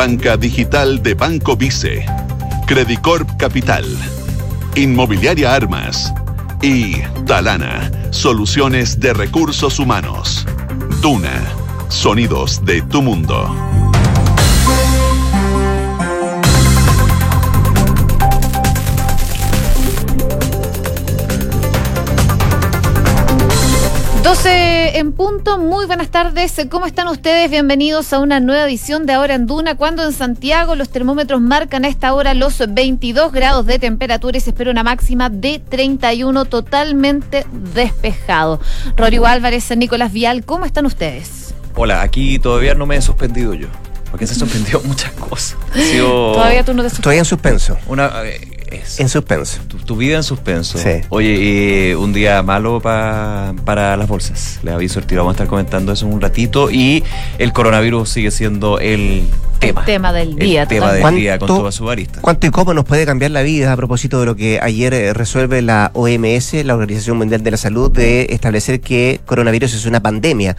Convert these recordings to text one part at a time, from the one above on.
Banca digital de Banco Vice, Credicorp Capital, Inmobiliaria Armas y Talana, soluciones de recursos humanos. Duna, sonidos de tu mundo. En punto, muy buenas tardes, ¿cómo están ustedes? Bienvenidos a una nueva edición de Ahora en Duna, cuando en Santiago los termómetros marcan a esta hora los 22 grados de temperatura y se espera una máxima de 31, totalmente despejado. Rodrigo Álvarez, Nicolás Vial, ¿cómo están ustedes? Hola, aquí todavía no me he suspendido yo, porque se suspendió muchas cosas. Todavía tú no te Estoy en suspenso. En suspenso. Tu vida en suspenso. Sí. Oye, un día malo para las bolsas. Les aviso el tiro, vamos a estar comentando eso en un ratito. Y el coronavirus sigue siendo el tema del día. El tema del día con toda su arista. ¿Cuánto y cómo nos puede cambiar la vida a propósito de lo que ayer resuelve la OMS, la Organización Mundial de la Salud, de establecer que coronavirus es una pandemia?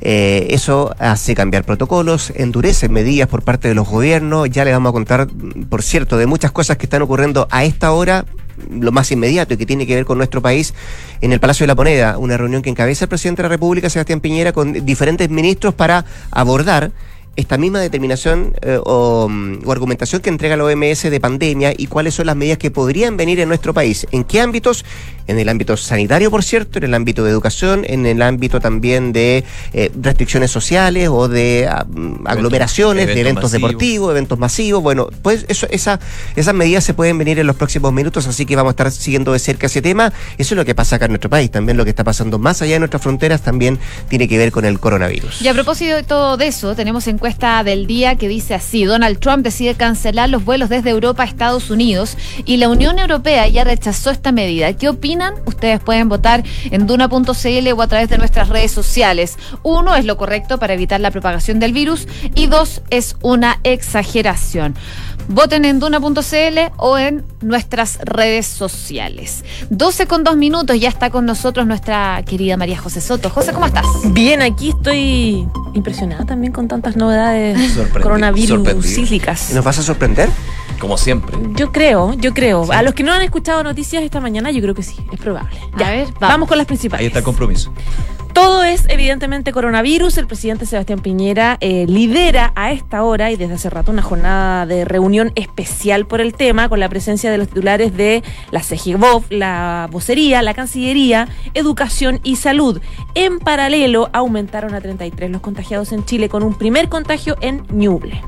Eso hace cambiar protocolos, endurece medidas por parte de los gobiernos. Ya les vamos a contar, por cierto, de muchas cosas que están ocurriendo a esta hora. Lo más inmediato y que tiene que ver con nuestro país, en el Palacio de la Moneda, una reunión que encabeza el presidente de la República, Sebastián Piñera, con diferentes ministros para abordar esta misma determinación o argumentación que entrega la OMS de pandemia y cuáles son las medidas que podrían venir en nuestro país. ¿En qué ámbitos? En el ámbito sanitario, por cierto, en el ámbito de educación, en el ámbito también de restricciones sociales o de aglomeraciones, de eventos deportivos, eventos masivos. Bueno, pues esas medidas se pueden venir en los próximos minutos, así que vamos a estar siguiendo de cerca ese tema. Eso es lo que pasa acá en nuestro país. También lo que está pasando más allá de nuestras fronteras también tiene que ver con el coronavirus. Y a propósito de todo de eso, tenemos encuesta del día que dice así: Donald Trump decide cancelar los vuelos desde Europa a Estados Unidos y la Unión Europea ya rechazó esta medida. ¿Qué opinan? Ustedes pueden votar en duna.cl o a través de nuestras redes sociales. 1, es lo correcto para evitar la propagación del virus, y 2, es una exageración. Voten en duna.cl o en nuestras redes sociales. 12:02, ya está con nosotros nuestra querida María José Soto. José, ¿cómo estás? Bien, aquí estoy impresionada también con tantas novedades coronavirus cíclicas. ¿Nos vas a sorprender? Como siempre. Yo creo. Sí. A los que no han escuchado noticias esta mañana, yo creo que sí, es probable. Ya, a ver, vamos con las principales. Ahí está el compromiso. Todo es evidentemente coronavirus. El presidente Sebastián Piñera lidera a esta hora y desde hace rato una jornada de reunión especial por el tema, con la presencia de los titulares de la CEGIVOV, la vocería, la Cancillería, Educación y Salud. En paralelo, aumentaron a 33 los contagiados en Chile, con un primer contagio en Ñuble.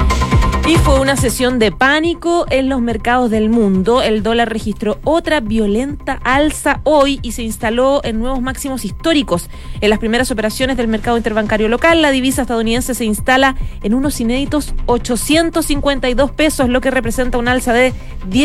Y fue una sesión de pánico en los mercados del mundo. El dólar registró otra violenta alza hoy y se instaló en nuevos máximos históricos. En las primeras operaciones del mercado interbancario local, la divisa estadounidense se instala en unos inéditos 852 pesos, lo que representa un alza de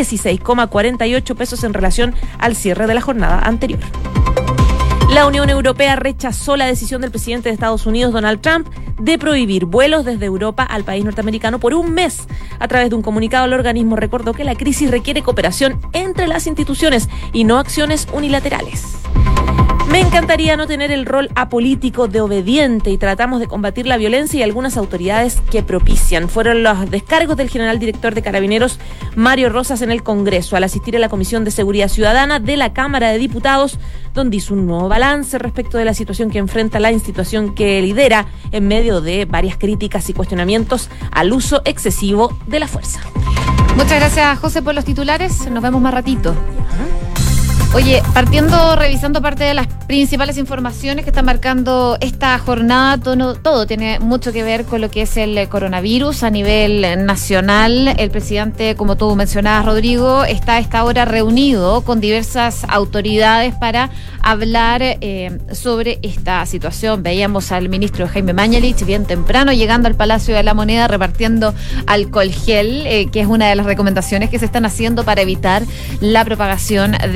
16,48 pesos en relación al cierre de la jornada anterior. La Unión Europea rechazó la decisión del presidente de Estados Unidos, Donald Trump, de prohibir vuelos desde Europa al país norteamericano por un mes. A través de un comunicado, el organismo recordó que la crisis requiere cooperación entre las instituciones y no acciones unilaterales. Me encantaría no tener el rol apolítico de obediente y tratamos de combatir la violencia y algunas autoridades que propician. Fueron los descargos del general director de Carabineros, Mario Rosas, en el Congreso al asistir a la Comisión de Seguridad Ciudadana de la Cámara de Diputados, donde hizo un nuevo balance respecto de la situación que enfrenta la institución que lidera en medio de varias críticas y cuestionamientos al uso excesivo de la fuerza. Muchas gracias, José, por los titulares. Nos vemos más ratito. Oye, revisando parte de las principales informaciones que están marcando esta jornada, todo tiene mucho que ver con lo que es el coronavirus a nivel nacional. El presidente, como tú mencionabas, Rodrigo, está a esta hora reunido con diversas autoridades para hablar sobre esta situación. Veíamos al ministro Jaime Mañalich bien temprano llegando al Palacio de la Moneda repartiendo alcohol gel, que es una de las recomendaciones que se están haciendo para evitar la propagación de este virus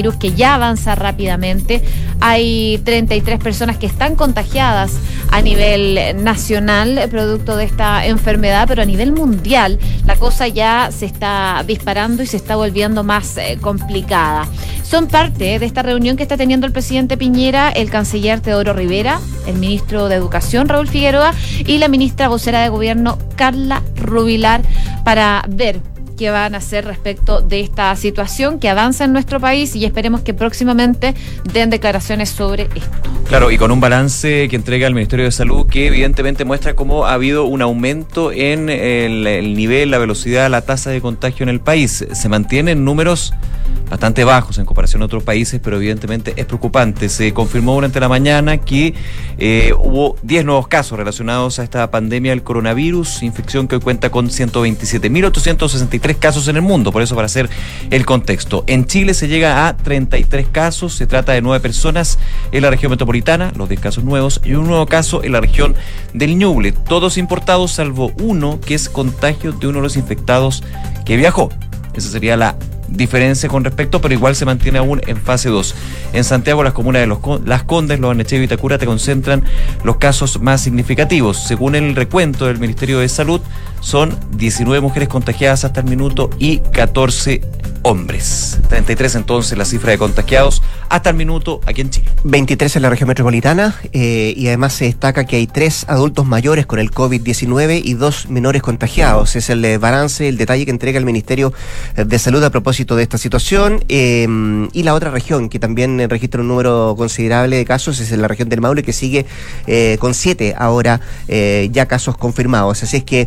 coronavirus que ya avanza rápidamente. Hay 33 personas que están contagiadas a nivel nacional producto de esta enfermedad, pero a nivel mundial la cosa ya se está disparando y se está volviendo más complicada. Son parte de esta reunión que está teniendo el presidente Piñera, el canciller Teodoro Rivera, el ministro de Educación Raúl Figueroa y la ministra vocera de Gobierno Carla Rubilar, para ver qué van a hacer respecto de esta situación que avanza en nuestro país, y esperemos que próximamente den declaraciones sobre esto. Claro, y con un balance que entrega el Ministerio de Salud que evidentemente muestra cómo ha habido un aumento en el nivel, la velocidad, la tasa de contagio en el país. Se mantienen números bastante bajos en comparación a otros países, pero evidentemente es preocupante. Se confirmó durante la mañana que hubo 10 nuevos casos relacionados a esta pandemia del coronavirus, infección que hoy cuenta con 127.863 casos en el mundo. Por eso, para hacer el contexto, en Chile se llega a 33 casos, se trata de 9 personas en la región metropolitana, los 10 casos nuevos, y un nuevo caso en la región del Ñuble, todos importados salvo uno que es contagio de uno de los infectados que viajó. Esa sería la diferencia con respecto, pero igual se mantiene aún en fase 2. En Santiago, las comunas de Las Condes, Los Barnechea y Vitacura te concentran los casos más significativos. Según el recuento del Ministerio de Salud, son 19 mujeres contagiadas hasta el minuto y 14 hombres. 33 entonces la cifra de contagiados hasta el minuto aquí en Chile. 23 en la región metropolitana, y además se destaca que hay 3 adultos mayores con el COVID-19 y 2 menores contagiados. Es el balance, el detalle que entrega el Ministerio de Salud a propósito de esta situación. Y la otra región que también registra un número considerable de casos es en la región del Maule, que sigue con 7 ahora ya casos confirmados. Así es que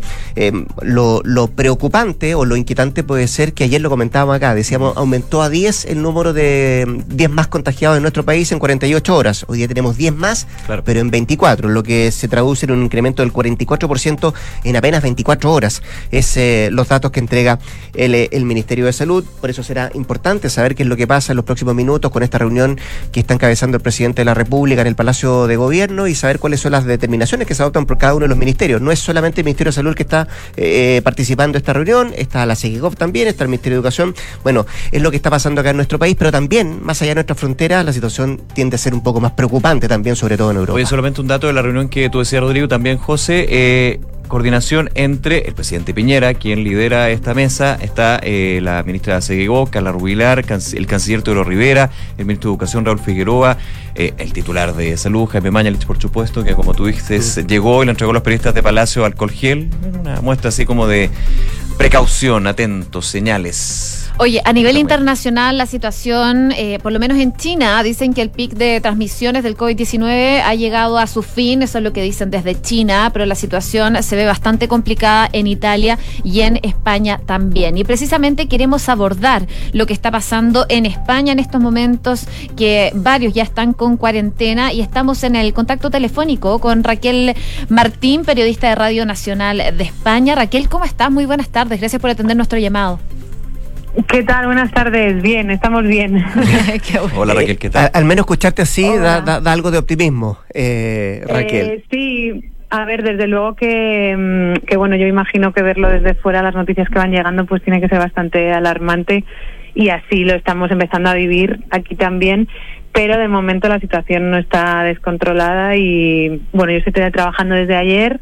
lo preocupante o lo inquietante puede ser que ayer lo comentábamos acá, decíamos, aumentó a 10 el número de 10 más contagiados en nuestro país en 48 horas. Hoy día tenemos 10 más, claro, pero en 24, lo que se traduce en un incremento del 44% en apenas 24 horas. Es los datos que entrega el Ministerio de Salud. Por eso será importante saber qué es lo que pasa en los próximos minutos con esta reunión que está encabezando el presidente de la República en el Palacio de Gobierno, y saber cuáles son las determinaciones que se adoptan por cada uno de los ministerios. No es solamente el Ministerio de Salud que está participando de esta reunión, está la CEGEGOV también, está el Ministerio de Educación. Bueno, es lo que está pasando acá en nuestro país, pero también, más allá de nuestras fronteras, la situación tiende a ser un poco más preocupante también, sobre todo en Europa. Oye, solamente un dato de la reunión que tú decías, Rodrigo, también, José, coordinación entre el presidente Piñera, quien lidera esta mesa, está la ministra de CEGEGOV, Carla Rubilar, el canciller Teodoro Rivera, el ministro de Educación Raúl Figueroa, el titular de Salud, Jaime Mañalich, por supuesto, que como tú dices, llegó y le entregó a los periodistas de Palacio alcohol gel, una muestra así como de precaución, atentos, señales. Oye, a nivel internacional la situación, por lo menos en China, dicen que el pic de transmisiones del COVID-19 ha llegado a su fin, eso es lo que dicen desde China, pero la situación se ve bastante complicada en Italia y en España también. Y precisamente queremos abordar lo que está pasando en España en estos momentos, que varios ya están con cuarentena, y estamos en el contacto telefónico con Raquel Martín, periodista de Radio Nacional de España. Raquel, ¿cómo estás? Muy buenas tardes, gracias por atender nuestro llamado. ¿Qué tal? Buenas tardes. Bien, estamos bien. Bueno. Hola, Raquel, ¿qué tal? Al menos escucharte así da algo de optimismo, Raquel. Sí, a ver, desde luego que bueno, yo imagino que verlo desde fuera, las noticias que van llegando, pues tiene que ser bastante alarmante, y así lo estamos empezando a vivir aquí también. Pero de momento la situación no está descontrolada y bueno, yo estoy trabajando desde ayer.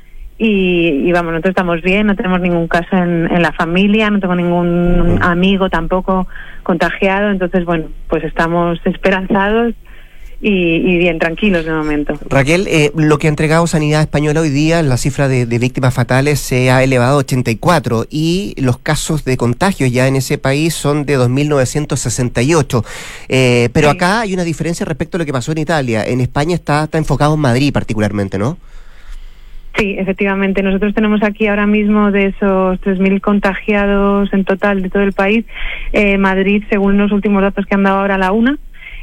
Y vamos, nosotros estamos bien, no tenemos ningún caso en la familia, no tengo ningún amigo tampoco contagiado, entonces bueno, pues estamos esperanzados y bien, tranquilos de momento. Raquel, lo que ha entregado Sanidad Española hoy día, la cifra de víctimas fatales se ha elevado a 84, y los casos de contagio ya en ese país son de 2.968. Pero sí, acá hay una diferencia respecto a lo que pasó en Italia. En España está enfocado en Madrid particularmente, ¿no? Sí, efectivamente. Nosotros tenemos aquí ahora mismo, de esos 3.000 contagiados en total de todo el país, Madrid, según los últimos datos que han dado ahora a la una,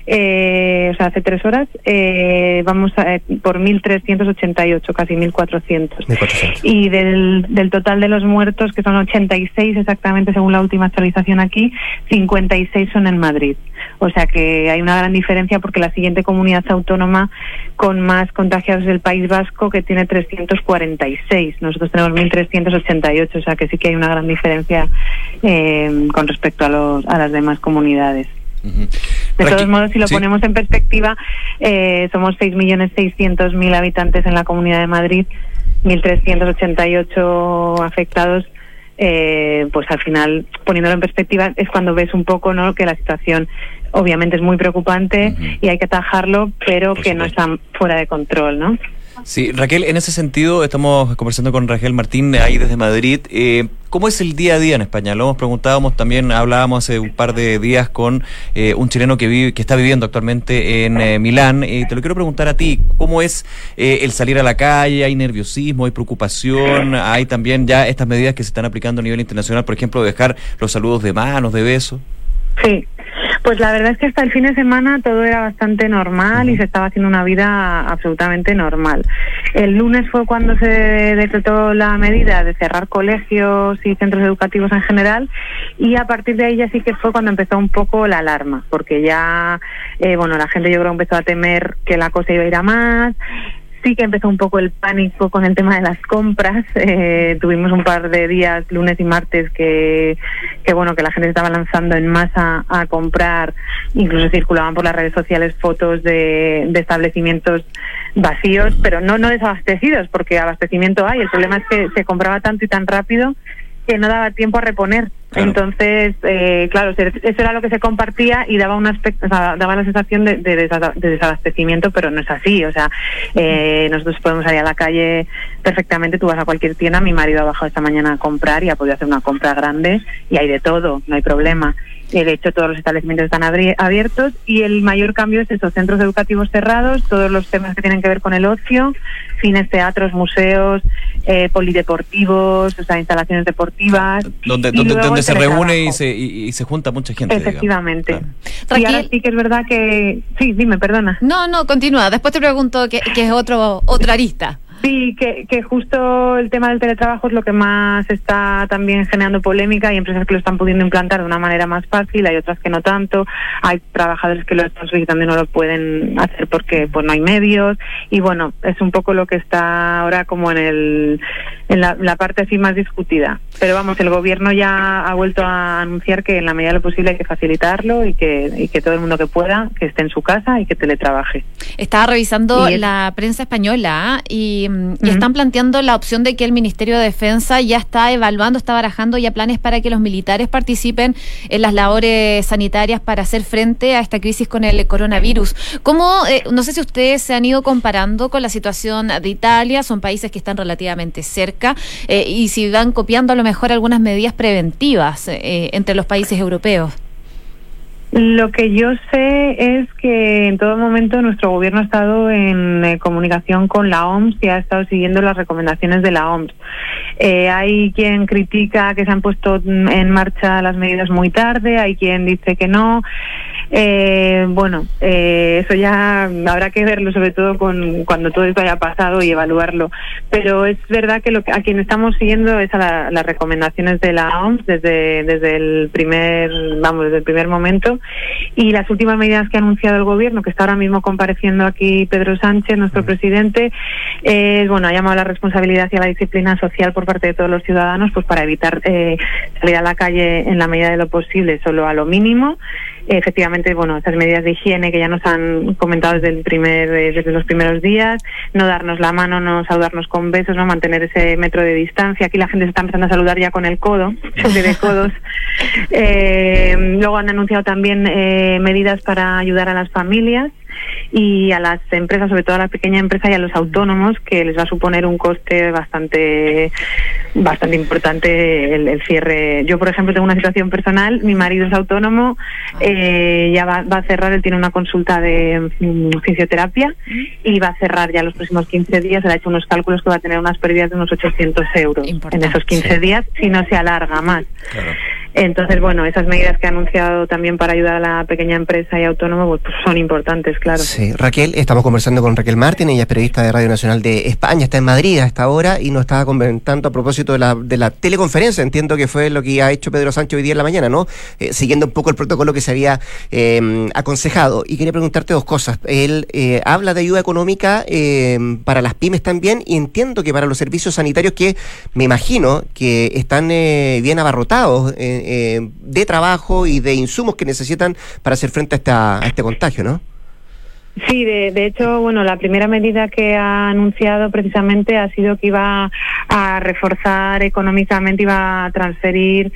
o sea, hace 3 horas, vamos por 1.388, casi 1.400. Y del total de los muertos, que son 86 exactamente según la última actualización aquí, 56 son en Madrid. O sea que hay una gran diferencia, porque la siguiente comunidad autónoma con más contagiados es el País Vasco, que tiene 346. Nosotros tenemos 1.388, o sea que sí que hay una gran diferencia con respecto a las demás comunidades. De todos modos, si lo ponemos en perspectiva, somos 6.600.000 habitantes en la Comunidad de Madrid, 1.388 afectados. Pues al final, poniéndolo en perspectiva, es cuando ves un poco, ¿no?, que la situación obviamente es muy preocupante y hay que atajarlo, pero que no está fuera de control, ¿no? Sí, Raquel, en ese sentido estamos conversando con Raquel Martín ahí desde Madrid. ¿Cómo es el día a día en España? Lo hemos preguntado, también hablábamos hace un par de días con un chileno que está viviendo actualmente en Milán. Te lo quiero preguntar a ti, ¿cómo es el salir a la calle? ¿Hay nerviosismo, hay preocupación? ¿Hay también ya estas medidas que se están aplicando a nivel internacional, por ejemplo, dejar los saludos de manos, de besos? Sí, pues la verdad es que hasta el fin de semana todo era bastante normal y se estaba haciendo una vida absolutamente normal. El lunes fue cuando se decretó la medida de cerrar colegios y centros educativos en general, y a partir de ahí ya sí que fue cuando empezó un poco la alarma, porque ya, la gente yo creo empezó a temer que la cosa iba a ir a más. Sí que empezó un poco el pánico con el tema de las compras. Tuvimos un par de días, lunes y martes, que la gente estaba lanzando en masa a comprar. Incluso circulaban por las redes sociales fotos de establecimientos vacíos, pero no desabastecidos, porque abastecimiento hay. El problema es que se compraba tanto y tan rápido que no daba tiempo a reponer. Claro. Entonces, eso era lo que se compartía y daba daba la sensación de desabastecimiento, pero no es así. O sea, nosotros podemos salir a la calle perfectamente. Tú vas a cualquier tienda. Mi marido ha bajado esta mañana a comprar y ha podido hacer una compra grande y hay de todo, no hay problema. De hecho, todos los establecimientos están abiertos y el mayor cambio es esos centros educativos cerrados, todos los temas que tienen que ver con el ocio, cines, teatros, museos, polideportivos, o sea, instalaciones deportivas. Donde se reúne y se junta mucha gente. Efectivamente. Claro. Y ahora sí que es verdad que... Sí, dime, perdona. No, continúa. Después te pregunto que es otra arista. Sí, que justo el tema del teletrabajo es lo que más está también generando polémica. Hay empresas que lo están pudiendo implantar de una manera más fácil, hay otras que no tanto. Hay trabajadores que lo están solicitando y no lo pueden hacer porque pues no hay medios. Y bueno, es un poco lo que está ahora como en la parte así más discutida. Pero vamos, el gobierno ya ha vuelto a anunciar que en la medida de lo posible hay que facilitarlo y que todo el mundo que pueda, que esté en su casa y que teletrabaje. Estaba revisando la prensa española y están planteando la opción de que el Ministerio de Defensa ya está barajando ya planes para que los militares participen en las labores sanitarias para hacer frente a esta crisis con el coronavirus. ¿Cómo, no sé si ustedes se han ido comparando con la situación de Italia, son países que están relativamente cerca, y si van copiando a lo mejor algunas medidas preventivas entre los países europeos? Lo que yo sé es que en todo momento nuestro gobierno ha estado en comunicación con la OMS y ha estado siguiendo las recomendaciones de la OMS. Hay quien critica que se han puesto en marcha las medidas muy tarde, hay quien dice que no. Eso ya habrá que verlo, sobre todo cuando todo esto haya pasado y evaluarlo. Pero es verdad que a quien estamos siguiendo es a las recomendaciones de la OMS desde el primer momento. Y las últimas medidas que ha anunciado el gobierno, que está ahora mismo compareciendo aquí Pedro Sánchez, nuestro presidente, ha llamado a la responsabilidad y a la disciplina social por parte de todos los ciudadanos, pues para evitar salir a la calle en la medida de lo posible, solo a lo mínimo. Efectivamente, esas medidas de higiene que ya nos han comentado desde los primeros días, no darnos la mano, no saludarnos con besos, no mantener ese metro de distancia. Aquí la gente se está empezando a saludar ya con el codo, de codos. Luego han anunciado también medidas para ayudar a las familias y a las empresas, sobre todo a la pequeña empresa y a los autónomos, que les va a suponer un coste bastante importante el cierre. Yo, por ejemplo, tengo una situación personal, mi marido es autónomo, ya va a cerrar, él tiene una consulta de fisioterapia y va a cerrar ya los próximos 15 días, él ha hecho unos cálculos que va a tener unas pérdidas de unos 800 euros en esos 15 días si no se alarga más. Claro. Entonces, esas medidas que ha anunciado también para ayudar a la pequeña empresa y autónomo pues son importantes, claro. Sí, Raquel, estamos conversando con Raquel Martín, ella es periodista de Radio Nacional de España, está en Madrid a esta hora y nos estaba comentando a propósito de la teleconferencia, entiendo que fue lo que ha hecho Pedro Sánchez hoy día en la mañana, ¿no? Siguiendo un poco el protocolo que se había aconsejado. Y quería preguntarte dos cosas. Él habla de ayuda económica para las pymes también, y entiendo que para los servicios sanitarios, que me imagino que están bien abarrotados de trabajo y de insumos que necesitan para hacer frente a este contagio, ¿no? Sí, de hecho, bueno, la primera medida que ha anunciado precisamente ha sido que iba a reforzar económicamente, iba a transferir,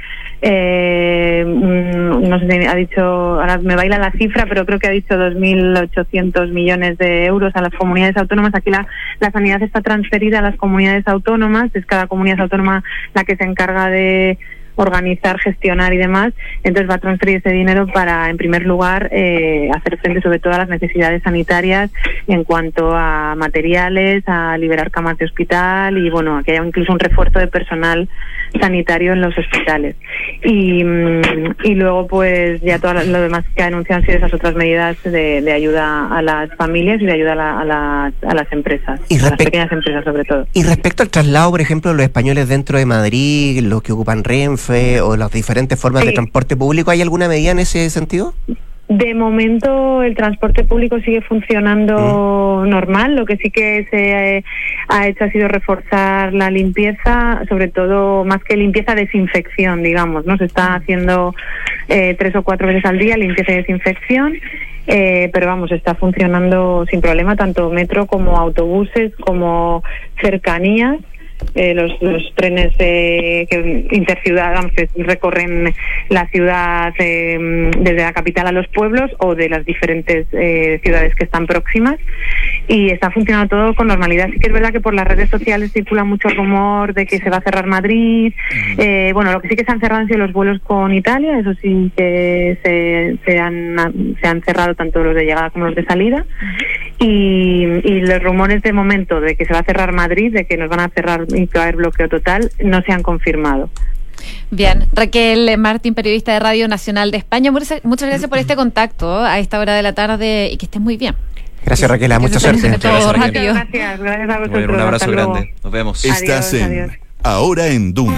no sé si ha dicho, ahora me baila la cifra, pero creo que ha dicho 2.800 millones de euros a las comunidades autónomas. Aquí la sanidad está transferida a las comunidades autónomas, es cada comunidad autónoma la que se encarga de organizar, gestionar y demás. Entonces va a transferir ese dinero para, en primer lugar, hacer frente sobre todo a las necesidades sanitarias en cuanto a materiales, a liberar camas de hospital y, bueno, que haya incluso un refuerzo de personal sanitario en los hospitales. Y luego, pues, ya todo lo demás que ha anunciado han sido esas otras medidas de ayuda a las familias y de ayuda a las empresas, a las pequeñas empresas sobre todo. Y respecto al traslado, por ejemplo, de los españoles dentro de Madrid, los que ocupan Renfe o las diferentes formas de transporte público, ¿hay alguna medida en ese sentido? De momento el transporte público sigue funcionando normal. Lo que sí que se ha hecho ha sido reforzar la limpieza, sobre todo más que limpieza, desinfección, digamos, ¿no? Se está haciendo 3 o 4 veces al día limpieza y desinfección, pero vamos, está funcionando sin problema tanto metro como autobuses como cercanías. Los trenes que interciudad, vamos, que recorren la ciudad desde la capital a los pueblos o de las diferentes ciudades que están próximas, y está funcionando todo con normalidad. Sí que es verdad que por las redes sociales circula mucho rumor de que se va a cerrar Madrid. Bueno, lo que sí que se han cerrado han sido los vuelos con Italia, eso sí que se han cerrado tanto los de llegada como los de salida. Y los rumores de momento de que se va a cerrar Madrid, de que nos van a cerrar y que va a haber bloqueo total, no se han confirmado. Bien, Raquel Martín, periodista de Radio Nacional de España, muchas gracias por este contacto a esta hora de la tarde y que estés muy bien. Gracias, Raquel, mucha suerte. Gracias a vosotros. Bueno, un abrazo grande, nos vemos. Estás adiós. Ahora en Duna.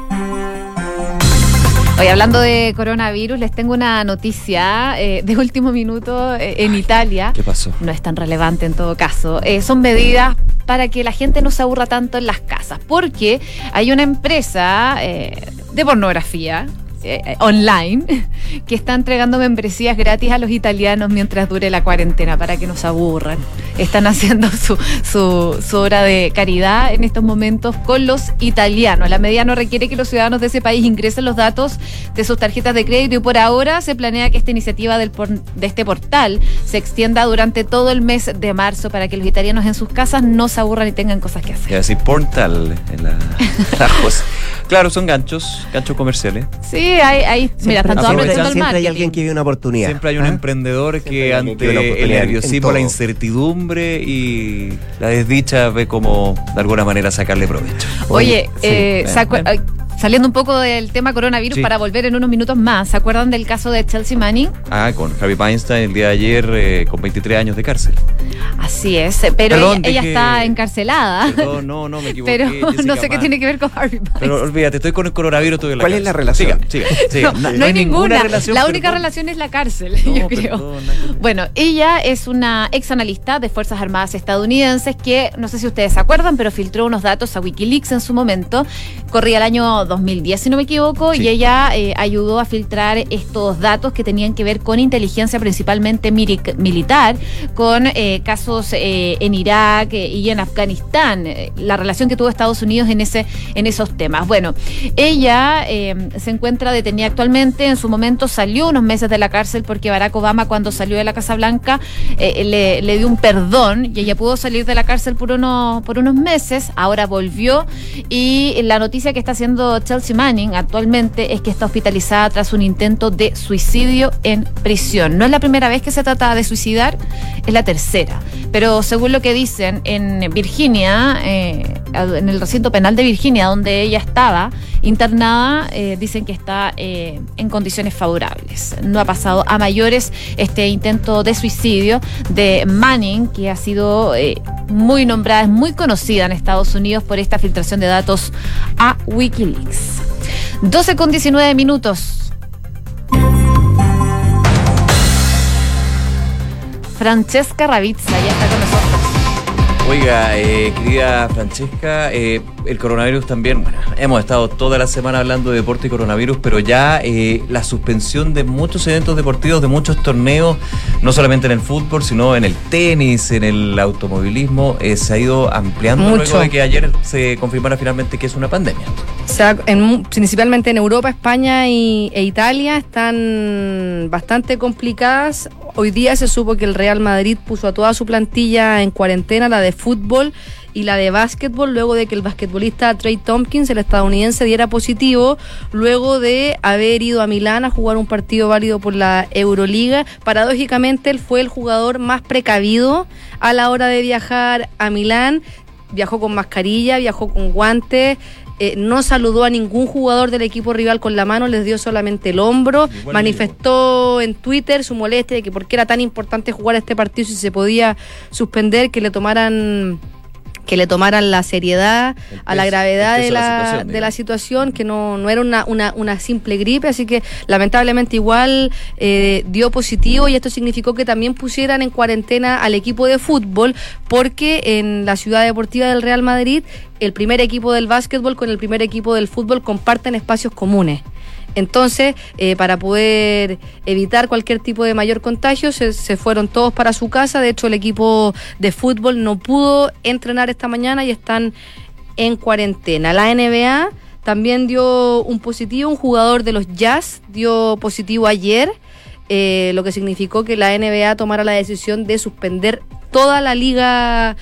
Hoy, hablando de coronavirus, les tengo una noticia de último minuto en Italia. ¿Qué pasó? No es tan relevante en todo caso. Son medidas para que la gente no se aburra tanto en las casas, porque hay una empresa de pornografía online que está entregando membresías gratis a los italianos mientras dure la cuarentena para que no se aburran. Están haciendo su obra de caridad en estos momentos con los italianos. La medida no requiere que los ciudadanos de ese país ingresen los datos de sus tarjetas de crédito y por ahora se planea que esta iniciativa de este portal se extienda durante todo el mes de marzo para que los italianos en sus casas no se aburran y tengan cosas que hacer. Es decir, portal en la cosa. Claro, son ganchos comerciales. Sí, mira, están todos aprendiendo el marketing. Siempre hay alguien que ve una oportunidad. Siempre hay un emprendedor que ante el nerviosismo, la incertidumbre y la desdicha ve cómo de alguna manera sacarle provecho. Oye, saliendo un poco del tema coronavirus, para volver en unos minutos más, ¿se acuerdan del caso de Chelsea Manning? Con Harvey Weinstein el día de ayer con 23 años de cárcel. Así es, pero ella está encarcelada. Perdón, no, me equivoqué. Pero no sé qué tiene que ver con Harvey Weinstein. Pero olvídate, estoy con el coronavirus. ¿Cuál es la relación? Siga. No hay ninguna relación. La única relación es la cárcel, yo creo. Bueno, ella es una ex analista de Fuerzas Armadas estadounidenses que, no sé si ustedes se acuerdan, pero filtró unos datos a Wikileaks en su momento. Corría el año 2010, si no me equivoco, y ella ayudó a filtrar estos datos que tenían que ver con inteligencia principalmente militar, con casos en Irak y en Afganistán, la relación que tuvo Estados Unidos en esos temas. Bueno, ella se encuentra detenida actualmente. En su momento salió unos meses de la cárcel porque Barack Obama, cuando salió de la Casa Blanca, le dio un perdón y ella pudo salir de la cárcel por unos meses. Ahora volvió y la noticia que está haciendo Chelsea Manning actualmente es que está hospitalizada tras un intento de suicidio en prisión. No es la primera vez que se trata de suicidar, es la tercera. Pero según lo que dicen en Virginia, en el recinto penal de Virginia, donde ella estaba internada, dicen que está en condiciones favorables. No ha pasado a mayores este intento de suicidio de Manning, que ha sido muy nombrada, es muy conocida en Estados Unidos por esta filtración de datos a Wikileaks. 12:19. Francesca Ravizza ya está con nosotros. Oiga, querida Francesca, el coronavirus también, bueno, hemos estado toda la semana hablando de deporte y coronavirus, pero ya la suspensión de muchos eventos deportivos, de muchos torneos, no solamente en el fútbol, sino en el tenis, en el automovilismo, se ha ido ampliando mucho. Luego de que ayer se confirmara finalmente que es una pandemia. O sea, principalmente en Europa, España e Italia están bastante complicadas. Hoy día se supo que el Real Madrid puso a toda su plantilla en cuarentena, la de fútbol y la de básquetbol, luego de que el basquetbolista Trey Tompkins, el estadounidense, diera positivo, luego de haber ido a Milán a jugar un partido válido por la Euroliga. Paradójicamente, él fue el jugador más precavido a la hora de viajar a Milán. Viajó con mascarilla, viajó con guantes. No saludó a ningún jugador del equipo rival con la mano, les dio solamente el hombro. Igual manifestó en Twitter su molestia de que por qué era tan importante jugar este partido si se podía suspender, que le tomaran la seriedad, a la gravedad de la situación, que no era una simple gripe, así que lamentablemente igual dio positivo, y esto significó que también pusieran en cuarentena al equipo de fútbol, porque en la ciudad deportiva del Real Madrid el primer equipo del básquetbol con el primer equipo del fútbol comparten espacios comunes. Entonces, para poder evitar cualquier tipo de mayor contagio, se fueron todos para su casa. De hecho, el equipo de fútbol no pudo entrenar esta mañana y están en cuarentena. La NBA también dio un positivo, un jugador de los Jazz dio positivo ayer, lo que significó que la NBA tomara la decisión de suspender toda la liga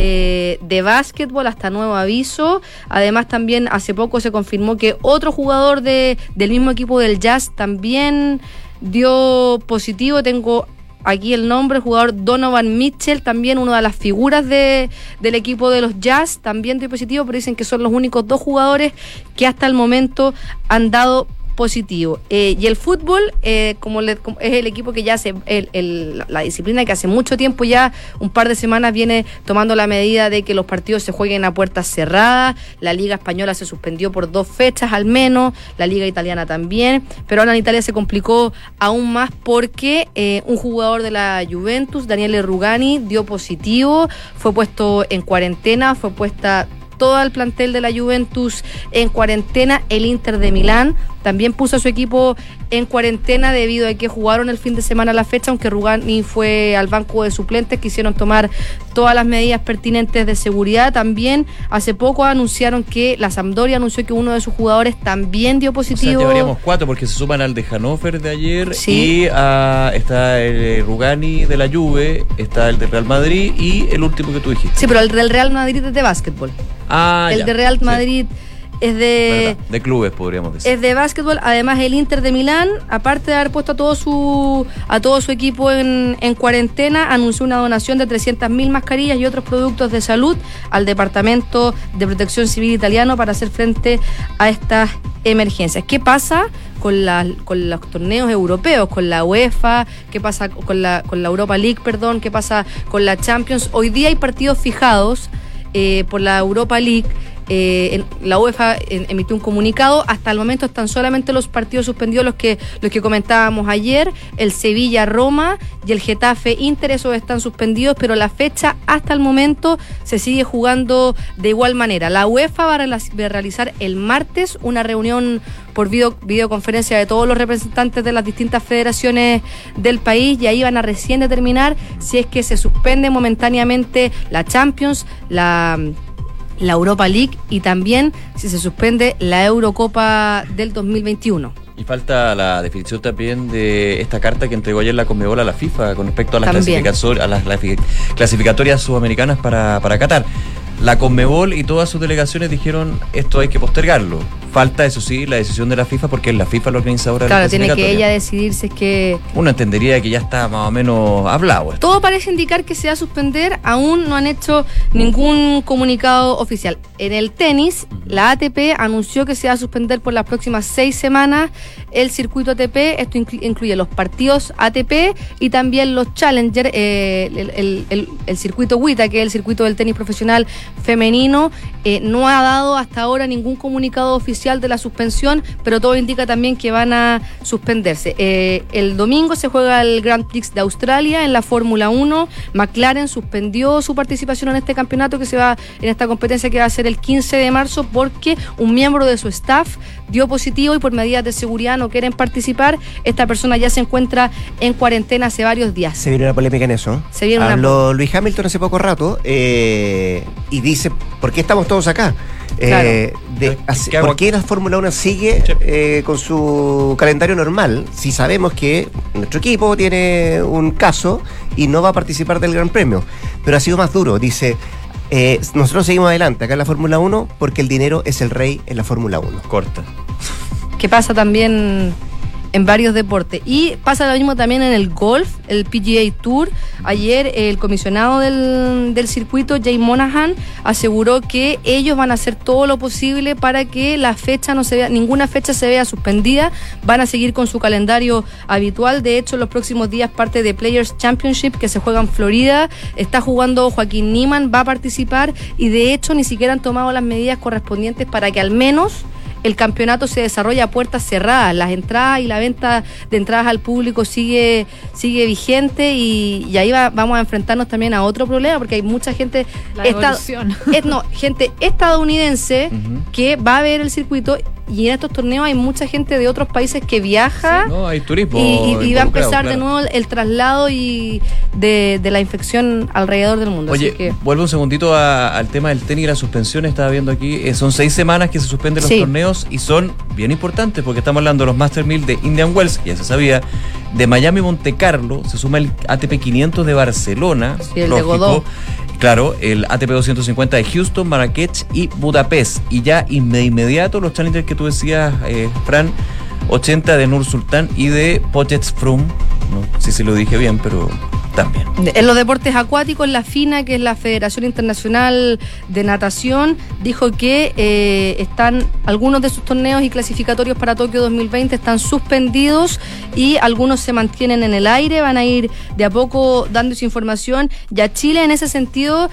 de básquetbol hasta nuevo aviso. Además, también hace poco se confirmó que otro jugador del mismo equipo del Jazz también dio positivo. Tengo aquí el nombre, el jugador Donovan Mitchell, también una de las figuras del equipo de los Jazz, también dio positivo, pero dicen que son los únicos 2 jugadores que hasta el momento han dado positivo. Y el fútbol, como es el equipo que ya hace la disciplina que hace mucho tiempo, ya un par de semanas viene tomando la medida de que los partidos se jueguen a puertas cerradas. La Liga Española se suspendió por 2 fechas al menos, la Liga Italiana también, pero ahora en Italia se complicó aún más porque un jugador de la Juventus, Daniele Rugani, dio positivo, fue puesto en cuarentena, fue puesta todo el plantel de la Juventus en cuarentena. El Inter de Milán también puso a su equipo en cuarentena debido a que jugaron el fin de semana la fecha, aunque Rugani fue al banco de suplentes. Quisieron tomar todas las medidas pertinentes de seguridad. También hace poco anunciaron que la Sampdoria anunció que uno de sus jugadores también dio positivo. O sea, llevaríamos 4 porque se suman al de Hannover de ayer, sí. Y está el Rugani de la Juve, está el de Real Madrid y el último que tú dijiste. Sí, pero el del Real Madrid es de básquetbol. El ya, de Real Madrid es de clubes, podríamos decir. Es de básquetbol. Además, el Inter de Milán, aparte de haber puesto a todo su equipo en cuarentena, anunció una donación de 300.000 mascarillas y otros productos de salud al Departamento de Protección Civil italiano para hacer frente a estas emergencias. ¿Qué pasa con los torneos europeos, con la UEFA? ¿Qué pasa con la Europa League, perdón? ¿Qué pasa con la Champions? Hoy día hay partidos fijados por la Europa League. La UEFA emitió un comunicado. Hasta el momento están solamente los partidos suspendidos, los que comentábamos ayer, el Sevilla-Roma y el Getafe-Inter, esos están suspendidos, pero la fecha hasta el momento se sigue jugando de igual manera. La UEFA va a realizar el martes una reunión por videoconferencia de todos los representantes de las distintas federaciones del país, y ahí van a recién determinar si es que se suspende momentáneamente la Champions, la Europa League, y también si se suspende la Eurocopa del 2021. Y falta la definición también de esta carta que entregó ayer la Conmebol a la FIFA con respecto a las clasificatorias sudamericanas para Qatar. La Conmebol y todas sus delegaciones dijeron esto hay que postergarlo. Falta, eso sí, la decisión de la FIFA, porque es la FIFA la organizadora de la clasificatoria. Claro, tiene que ella decidir si es que... Uno entendería que ya está más o menos hablado esto. Todo parece indicar que se va a suspender. Aún no han hecho ningún comunicado oficial. En el tenis, la ATP anunció que se va a suspender por las próximas 6 semanas el circuito ATP. Esto incluye los partidos ATP y también los Challenger, el circuito WTA, que es el circuito del tenis profesional femenino. No ha dado hasta ahora ningún comunicado oficial oficial de la suspensión, pero todo indica también que van a suspenderse. El domingo se juega el Grand Prix de Australia en la Fórmula 1. McLaren suspendió su participación en este campeonato en esta competencia que va a ser el 15 de marzo porque un miembro de su staff dio positivo y por medidas de seguridad no quieren participar. Esta persona ya se encuentra en cuarentena hace varios días. Se viene una polémica en eso. Habló Lewis Hamilton hace poco rato y dice, ¿por qué estamos todos acá? Claro. ¿Por qué la Fórmula 1 sigue con su calendario normal si sabemos que nuestro equipo tiene un caso y no va a participar del Gran Premio? Pero ha sido más duro, dice, nosotros seguimos adelante acá en la Fórmula 1 porque el dinero es el rey en la Fórmula 1. Corta. Que pasa también en varios deportes. Y pasa lo mismo también en el golf, el PGA Tour. Ayer el comisionado del circuito, Jay Monahan, aseguró que ellos van a hacer todo lo posible para que ninguna fecha se vea suspendida. Van a seguir con su calendario habitual. De hecho, en los próximos días parte de Players Championship que se juega en Florida. Está jugando Joaquín Niemann, va a participar y de hecho ni siquiera han tomado las medidas correspondientes para que al menos el campeonato se desarrolla a puertas cerradas. Las entradas y la venta de entradas al público sigue vigente y ahí vamos a enfrentarnos también a otro problema porque hay mucha gente gente estadounidense que va a ver el circuito y en estos torneos hay mucha gente de otros países que viaja. Sí, no, hay turismo y va a empezar de nuevo el traslado y de la infección alrededor del mundo. Oye, así que vuelvo un segundito al tema del tenis y la suspensión. Estaba viendo aquí, son 6 semanas que se suspenden los torneos y son bien importantes porque estamos hablando de los Master 1000 de Indian Wells, ya se sabía, de Miami Monte Carlo, se suma el ATP 500 de Barcelona, sí, el de Godó. Claro, el ATP 250 de Houston, Marrakech y Budapest. Y ya de inmediato los challengers que tú decías, Fran, 80 de Nur Sultán y de Potchefstroom. No sé si lo dije bien, pero también. En los deportes acuáticos, la FINA, que es la Federación Internacional de Natación, dijo que están algunos de sus torneos y clasificatorios para Tokio 2020 están suspendidos y algunos se mantienen en el aire, van a ir de a poco dando esa información. Y a Chile, en ese sentido,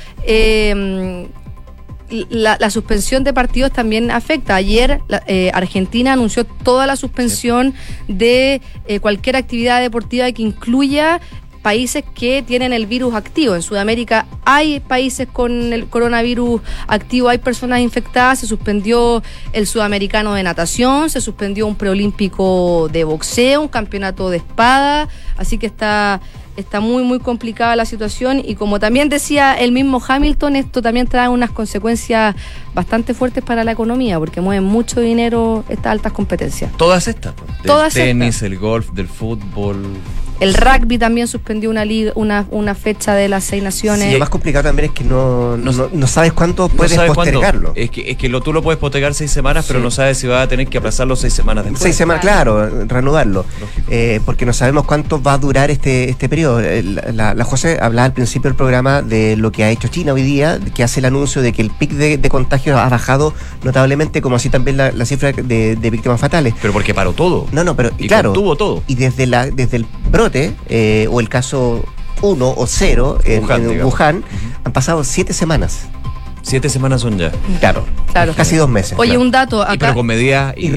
la suspensión de partidos también afecta. Ayer Argentina anunció toda la suspensión de cualquier actividad deportiva que incluya países que tienen el virus activo. En Sudamérica hay países con el coronavirus activo, hay personas infectadas. Se suspendió el sudamericano de natación, se suspendió un preolímpico de boxeo, un campeonato de espada, así que está muy muy complicada la situación y como también decía el mismo Hamilton, esto también trae unas consecuencias bastante fuertes para la economía porque mueven mucho dinero estas altas competencias. Todas estas, Todas del tenis, estas. el golf, del fútbol. El rugby también suspendió una fecha de las 6 naciones. Sí, lo más complicado también es que no sabes cuánto puedes postergarlo. Es que tú lo puedes postergar 6 semanas, pero no sabes si vas a tener que aplazarlo 6 semanas después. 6 semanas, claro, reanudarlo. Porque no sabemos cuánto va a durar este periodo. La José hablaba al principio del programa de lo que ha hecho China hoy día, que hace el anuncio de que el pic de contagios ha bajado notablemente, como así también la cifra de víctimas fatales. Pero porque paró todo. No, pero y claro. Contuvo todo. Y desde el brote, o el caso 1 o 0 en Wuhan, han pasado 7 semanas. 7 semanas son ya. Claro. Casi 2 meses. Oye, claro. Un dato acá. Pero con medidas. Y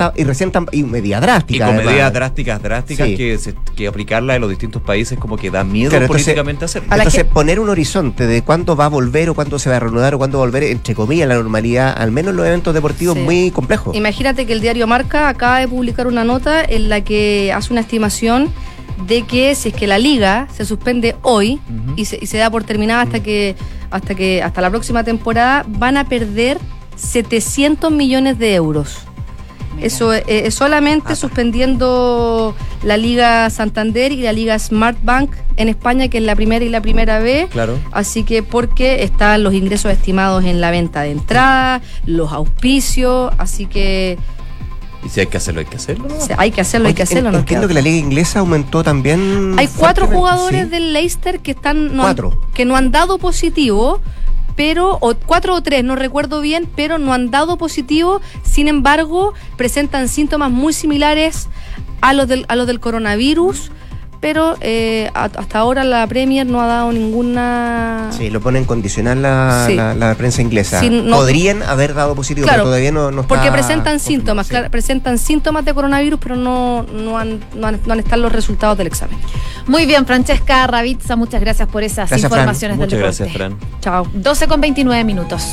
medidas drásticas. Y con además. medidas drásticas Sí. que aplicarla en los distintos países como que da miedo Claro, políticamente hacerlo. Entonces, poner un horizonte de cuándo va a volver o cuándo se va a reanudar o cuándo va a volver, entre comillas, la normalidad, al menos en los eventos deportivos, muy complejo. Imagínate que el diario Marca acaba de publicar una nota en la que hace una estimación de que si es que la liga se suspende hoy y se da por terminada hasta la próxima temporada, van a perder 700 millones de euros. Eso es solamente suspendiendo la Liga Santander y la Liga Smartbank en España, que es la primera y la primera B. Claro. Así que porque están los ingresos estimados en la venta de entradas, los auspicios, así que... Y si hay que hacerlo, hay que hacerlo. O sea, hay que hacerlo. Entiendo que la liga inglesa aumentó también. Hay 4 jugadores del Leicester que que no han dado positivo, o 4 o 3, no recuerdo bien, pero no han dado positivo. Sin embargo, presentan síntomas muy similares a los del coronavirus. pero hasta ahora la Premier no ha dado ninguna... Sí, lo pone en condicional la prensa inglesa. Sí, no, podrían haber dado positivo, claro, pero todavía no está porque presentan síntomas, sí. claro, presentan síntomas de coronavirus, pero no han estado los resultados del examen. Muy bien, Francesca Ravizza, muchas gracias por esas informaciones Muchas del deporte. gracias, Fran. Chao. 12:29 minutos.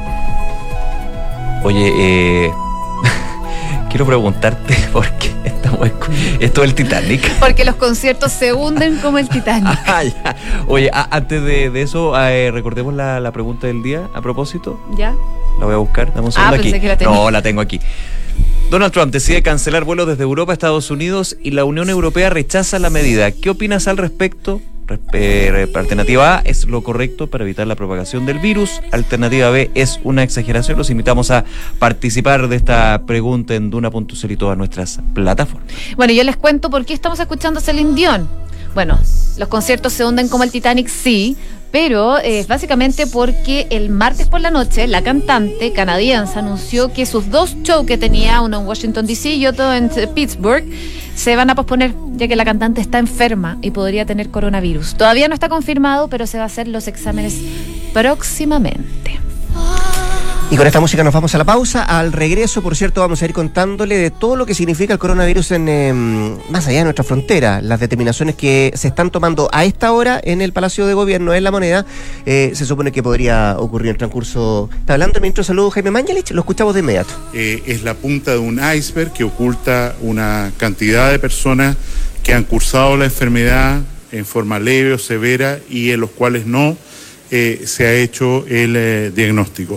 Oye, quiero preguntarte por qué esto del Titanic. Porque los conciertos se hunden como el Titanic. Ya. Oye, antes de eso, recordemos la pregunta del día a propósito. ¿Ya? La voy a buscar, dame un segundo pensé aquí. que la tenía. No, la tengo aquí. Donald Trump decide cancelar vuelos desde Europa a Estados Unidos y la Unión Europea rechaza la medida. ¿Qué opinas al respecto? Alternativa A es lo correcto para evitar la propagación del virus. Alternativa B es una exageración. Los invitamos a participar de esta pregunta en Duna.cl y todas nuestras plataformas. Bueno, yo les cuento por qué estamos escuchando a Celine Dion. Bueno, los conciertos se hunden como el Titanic, sí, pero básicamente porque el martes por la noche la cantante canadiense anunció que sus 2 shows que tenía, uno en Washington DC y otro en Pittsburgh, se van a posponer, ya que la cantante está enferma y podría tener coronavirus. Todavía no está confirmado, pero se va a hacer los exámenes próximamente. Y con esta música nos vamos a la pausa. Al regreso, por cierto, vamos a ir contándole de todo lo que significa el coronavirus más allá de nuestra frontera. Las determinaciones que se están tomando a esta hora en el Palacio de Gobierno, en La Moneda, se supone que podría ocurrir en el transcurso. Está hablando el ministro de Salud, Jaime Mañalich, lo escuchamos de inmediato. Es la punta de un iceberg que oculta una cantidad de personas que han cursado la enfermedad en forma leve o severa y en los cuales no se ha hecho el diagnóstico.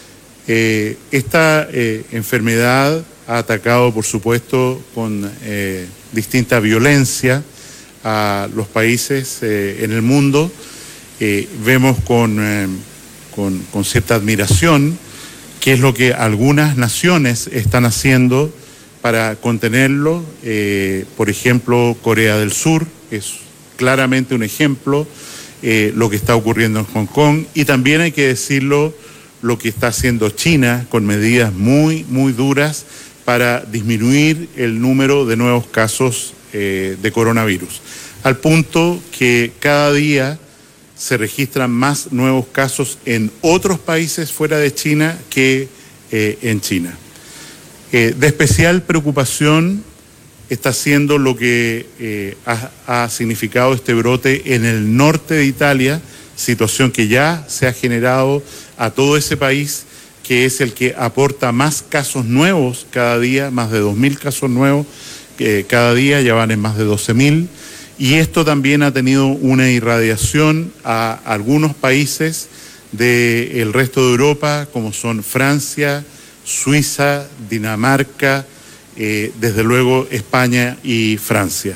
Esta enfermedad ha atacado, por supuesto, con distinta violencia a los países en el mundo. Vemos con cierta admiración qué es lo que algunas naciones están haciendo para contenerlo. Por ejemplo, Corea del Sur es claramente un ejemplo, lo que está ocurriendo en Hong Kong, y también hay que decirlo, lo que está haciendo China con medidas muy, muy duras para disminuir el número de nuevos casos de coronavirus, al punto que cada día se registran más nuevos casos en otros países fuera de China que en China. De especial preocupación está siendo lo que ha significado este brote en el norte de Italia, situación que ya se ha generado a todo ese país, que es el que aporta más casos nuevos cada día, más de 2.000 casos nuevos cada día, ya van en más de 12.000, y esto también ha tenido una irradiación a algunos países del resto de Europa, como son Francia, Suiza, Dinamarca, desde luego España y Francia.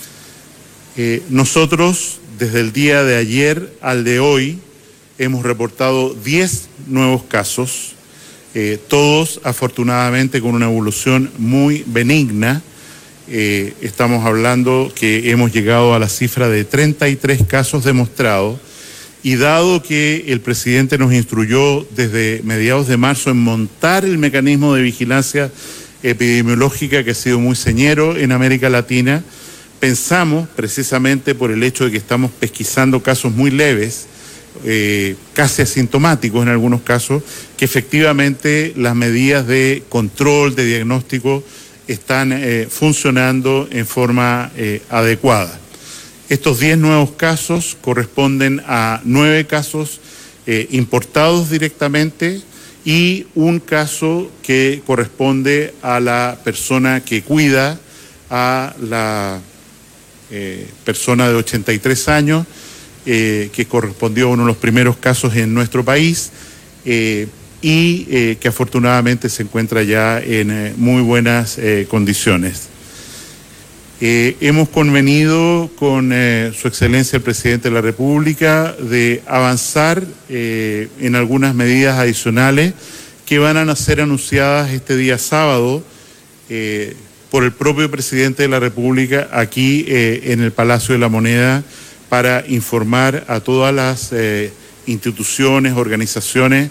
Nosotros, desde el día de ayer al de hoy, hemos reportado 10 nuevos casos, todos afortunadamente con una evolución muy benigna. Estamos hablando que hemos llegado a la cifra de 33 casos demostrados, y dado que el presidente nos instruyó desde mediados de marzo en montar el mecanismo de vigilancia epidemiológica, que ha sido muy señero en América Latina, pensamos, precisamente por el hecho de que estamos pesquisando casos muy leves, casi asintomáticos en algunos casos, que efectivamente las medidas de control, de diagnóstico, están funcionando en forma adecuada. Estos 10 nuevos casos corresponden a 9 casos importados directamente y un caso que corresponde a la persona que cuida a la persona de 83 años, que correspondió a uno de los primeros casos en nuestro país y que afortunadamente se encuentra ya en muy buenas condiciones. Hemos convenido con Su Excelencia el Presidente de la República de avanzar en algunas medidas adicionales que van a ser anunciadas este día sábado por el propio Presidente de la República aquí en el Palacio de la Moneda, para informar a todas las instituciones, organizaciones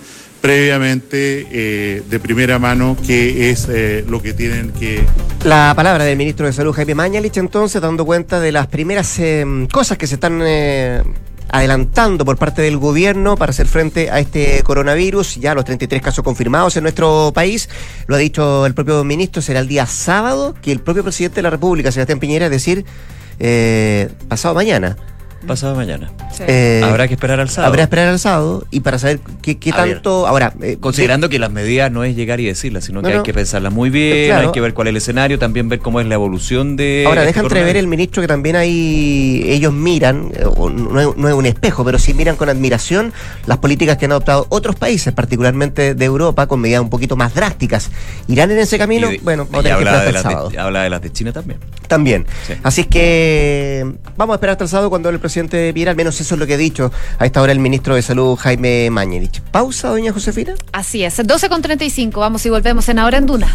previamente de primera mano qué es lo que tienen que... La palabra del ministro de Salud, Jaime Mañalich, entonces, dando cuenta de las primeras cosas que se están adelantando por parte del gobierno para hacer frente a este coronavirus. Ya los 33 casos confirmados en nuestro país, lo ha dicho el propio ministro, será el día sábado que el propio presidente de la República, Sebastián Piñera, es decir, pasado mañana. Pasado mañana. Sí. Habrá que esperar al sábado. Habrá que esperar al sábado y para saber qué tanto... Ver, ahora, considerando que las medidas no es llegar y decirlas, sino que no, hay que pensarlas muy bien, claro. Hay que ver cuál es el escenario, también ver cómo es la evolución de... Ahora, deja entrever el ministro que también ellos miran, no es un espejo, pero sí miran con admiración las políticas que han adoptado otros países, particularmente de Europa, con medidas un poquito más drásticas. ¿Irán en ese camino? Bueno, vamos a tener que esperar hasta el sábado. Habla de las de China también. Sí. Así es que vamos a esperar hasta el sábado cuando el presidente Piñera, al menos eso es lo que ha dicho a esta hora el ministro de Salud, Jaime Mañalich. ¿Pausa, doña Josefina? Así es, 12:35, vamos y volvemos en Ahora en Duna.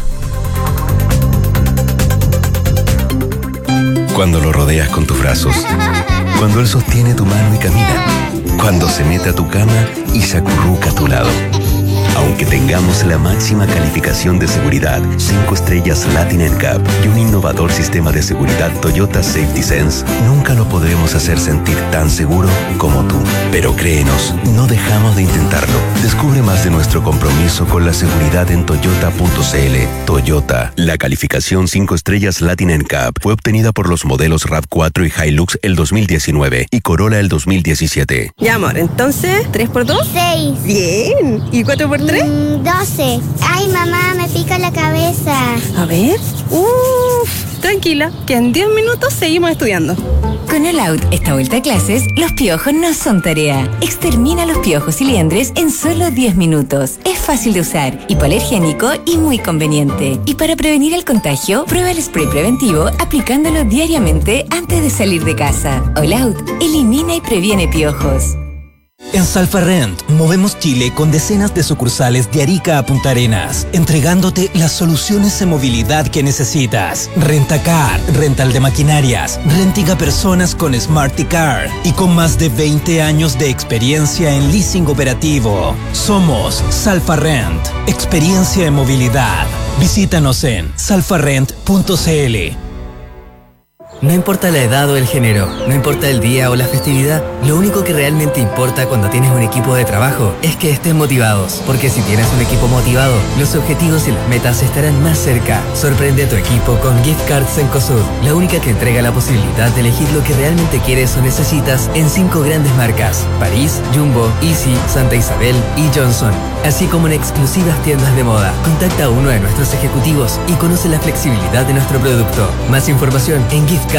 Cuando lo rodeas con tus brazos, cuando él sostiene tu mano y camina, cuando se mete a tu cama y se acurruca a tu lado. Aunque tengamos la máxima calificación de seguridad, 5 estrellas Latin NCAP y un innovador sistema de seguridad Toyota Safety Sense, nunca lo podremos hacer sentir tan seguro como tú. Pero créenos, no dejamos de intentarlo. Descubre más de nuestro compromiso con la seguridad en toyota.cl. Toyota, la calificación 5 estrellas Latin NCAP fue obtenida por los modelos RAV4 y Hilux el 2019 y Corolla el 2017. Ya, amor, entonces, ¿3 por 2? 6. Bien. ¿Y 4 por 3? 12. Ay, mamá, me pica la cabeza. A ver. Tranquila, que en 10 minutos seguimos estudiando. Con All Out, esta vuelta a clases, los piojos no son tarea. Extermina los piojos y liendres en solo 10 minutos. Es fácil de usar, hipoalergénico y muy conveniente. Y para prevenir el contagio, prueba el spray preventivo aplicándolo diariamente antes de salir de casa. All Out, elimina y previene piojos. En Salfarrent movemos Chile con decenas de sucursales de Arica a Punta Arenas, entregándote las soluciones de movilidad que necesitas. Rentacar, rental de maquinarias, renting a personas con Smarticar y con más de 20 años de experiencia en leasing operativo. Somos Salfarrent, experiencia de movilidad. Visítanos en salfarrent.cl. No importa la edad o el género, no importa el día o la festividad, lo único que realmente importa cuando tienes un equipo de trabajo es que estén motivados, porque si tienes un equipo motivado, los objetivos y las metas estarán más cerca. Sorprende a tu equipo con Gift Cards Cencosud, la única que entrega la posibilidad de elegir lo que realmente quieres o necesitas en 5 grandes marcas: París, Jumbo, Easy, Santa Isabel y Johnson, así como en exclusivas tiendas de moda. Contacta a uno de nuestros ejecutivos y conoce la flexibilidad de nuestro producto. Más información en giftcard.cl.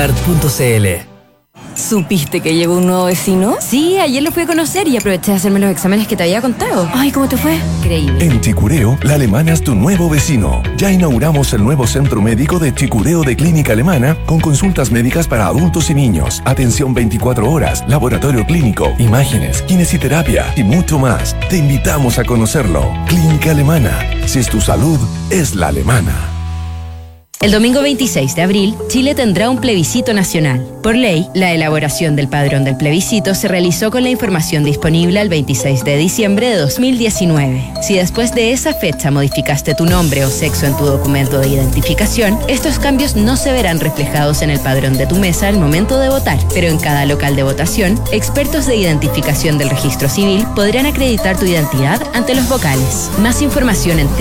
¿Supiste que llegó un nuevo vecino? Sí, ayer lo fui a conocer y aproveché de hacerme los exámenes que te había contado. Ay, ¿cómo te fue? Increíble. En Chicureo, la alemana es tu nuevo vecino. Ya inauguramos el nuevo centro médico de Chicureo de Clínica Alemana, con consultas médicas para adultos y niños, atención 24 horas, laboratorio clínico, imágenes, kinesiterapia y mucho más. Te invitamos a conocerlo. Clínica Alemana. Si es tu salud, es la alemana. El domingo 26 de abril, Chile tendrá un plebiscito nacional. Por ley, la elaboración del padrón del plebiscito se realizó con la información disponible al 26 de diciembre de 2019. Si después de esa fecha modificaste tu nombre o sexo en tu documento de identificación, estos cambios no se verán reflejados en el padrón de tu mesa al momento de votar, pero en cada local de votación, expertos de identificación del registro civil podrán acreditar tu identidad ante los vocales. Más información en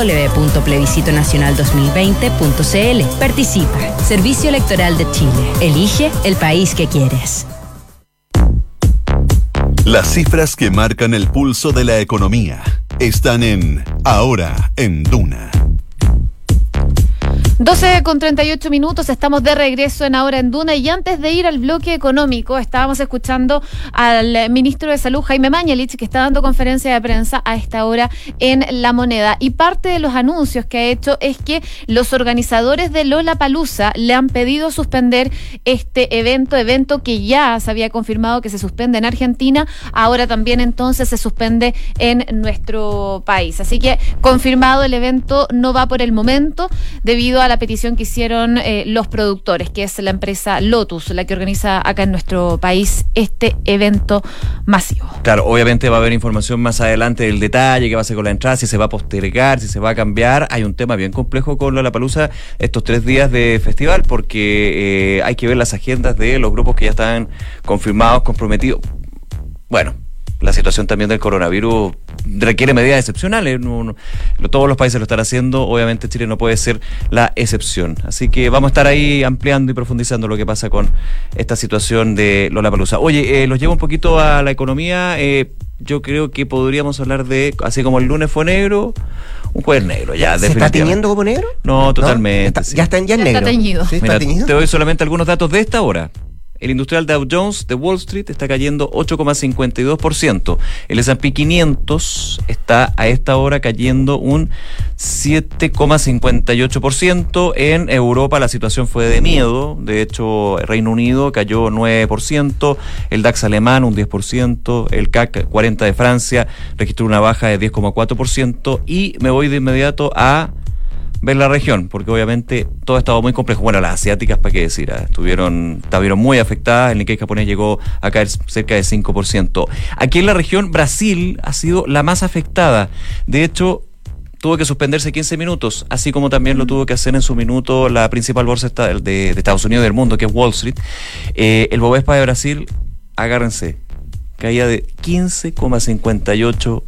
www.plebiscitonacional2020.cl. Participa. Servicio Electoral de Chile. Elige el país que quieres. Las cifras que marcan el pulso de la economía están en Ahora en Duna. 12:38, estamos de regreso en Ahora en Duna y antes de ir al bloque económico estábamos escuchando al ministro de Salud, Jaime Mañalich, que está dando conferencia de prensa a esta hora en La Moneda, y parte de los anuncios que ha hecho es que los organizadores de Lollapalooza le han pedido suspender este evento que ya se había confirmado que se suspende en Argentina, ahora también entonces se suspende en nuestro país, así que confirmado, el evento no va por el momento debido a la petición que hicieron los productores, que es la empresa Lotus, la que organiza acá en nuestro país este evento masivo. Claro, obviamente va a haber información más adelante del detalle, qué va a hacer con la entrada, si se va a postergar, si se va a cambiar. Hay un tema bien complejo con Lollapalooza estos 3 días de festival, porque hay que ver las agendas de los grupos que ya están confirmados, comprometidos. Bueno, la situación también del coronavirus requiere medidas excepcionales. Todos los países lo están haciendo, obviamente Chile no puede ser la excepción. Así que vamos a estar ahí ampliando y profundizando lo que pasa con esta situación de Lollapalooza. Oye, los llevo un poquito a la economía. Yo creo que podríamos hablar de, así como el lunes fue negro, un jueves negro. Ya, ¿Se está teñiendo como negro? No, totalmente. ¿No? Ya está en negro. Está teñido. ¿Sí, Mira, está teñido? te doy solamente algunos datos de esta hora. El industrial Dow Jones de Wall Street está cayendo 8,52%. El S&P 500 está a esta hora cayendo un 7,58%. En Europa la situación fue de miedo. De hecho, Reino Unido cayó 9%. El DAX alemán un 10%. El CAC 40 de Francia registró una baja de 10,4%. Y me voy de inmediato a ver la región, porque obviamente todo ha estado muy complejo. Bueno, las asiáticas, ¿para qué decir? Estuvieron muy afectadas. El Nikkei japonés llegó a caer cerca de 5%. Aquí en la región, Brasil ha sido la más afectada. De hecho, tuvo que suspenderse 15 minutos, así como también lo tuvo que hacer en su minuto la principal bolsa de Estados Unidos del mundo, que es Wall Street. El Bovespa de Brasil, agárrense, caía de 15,58%.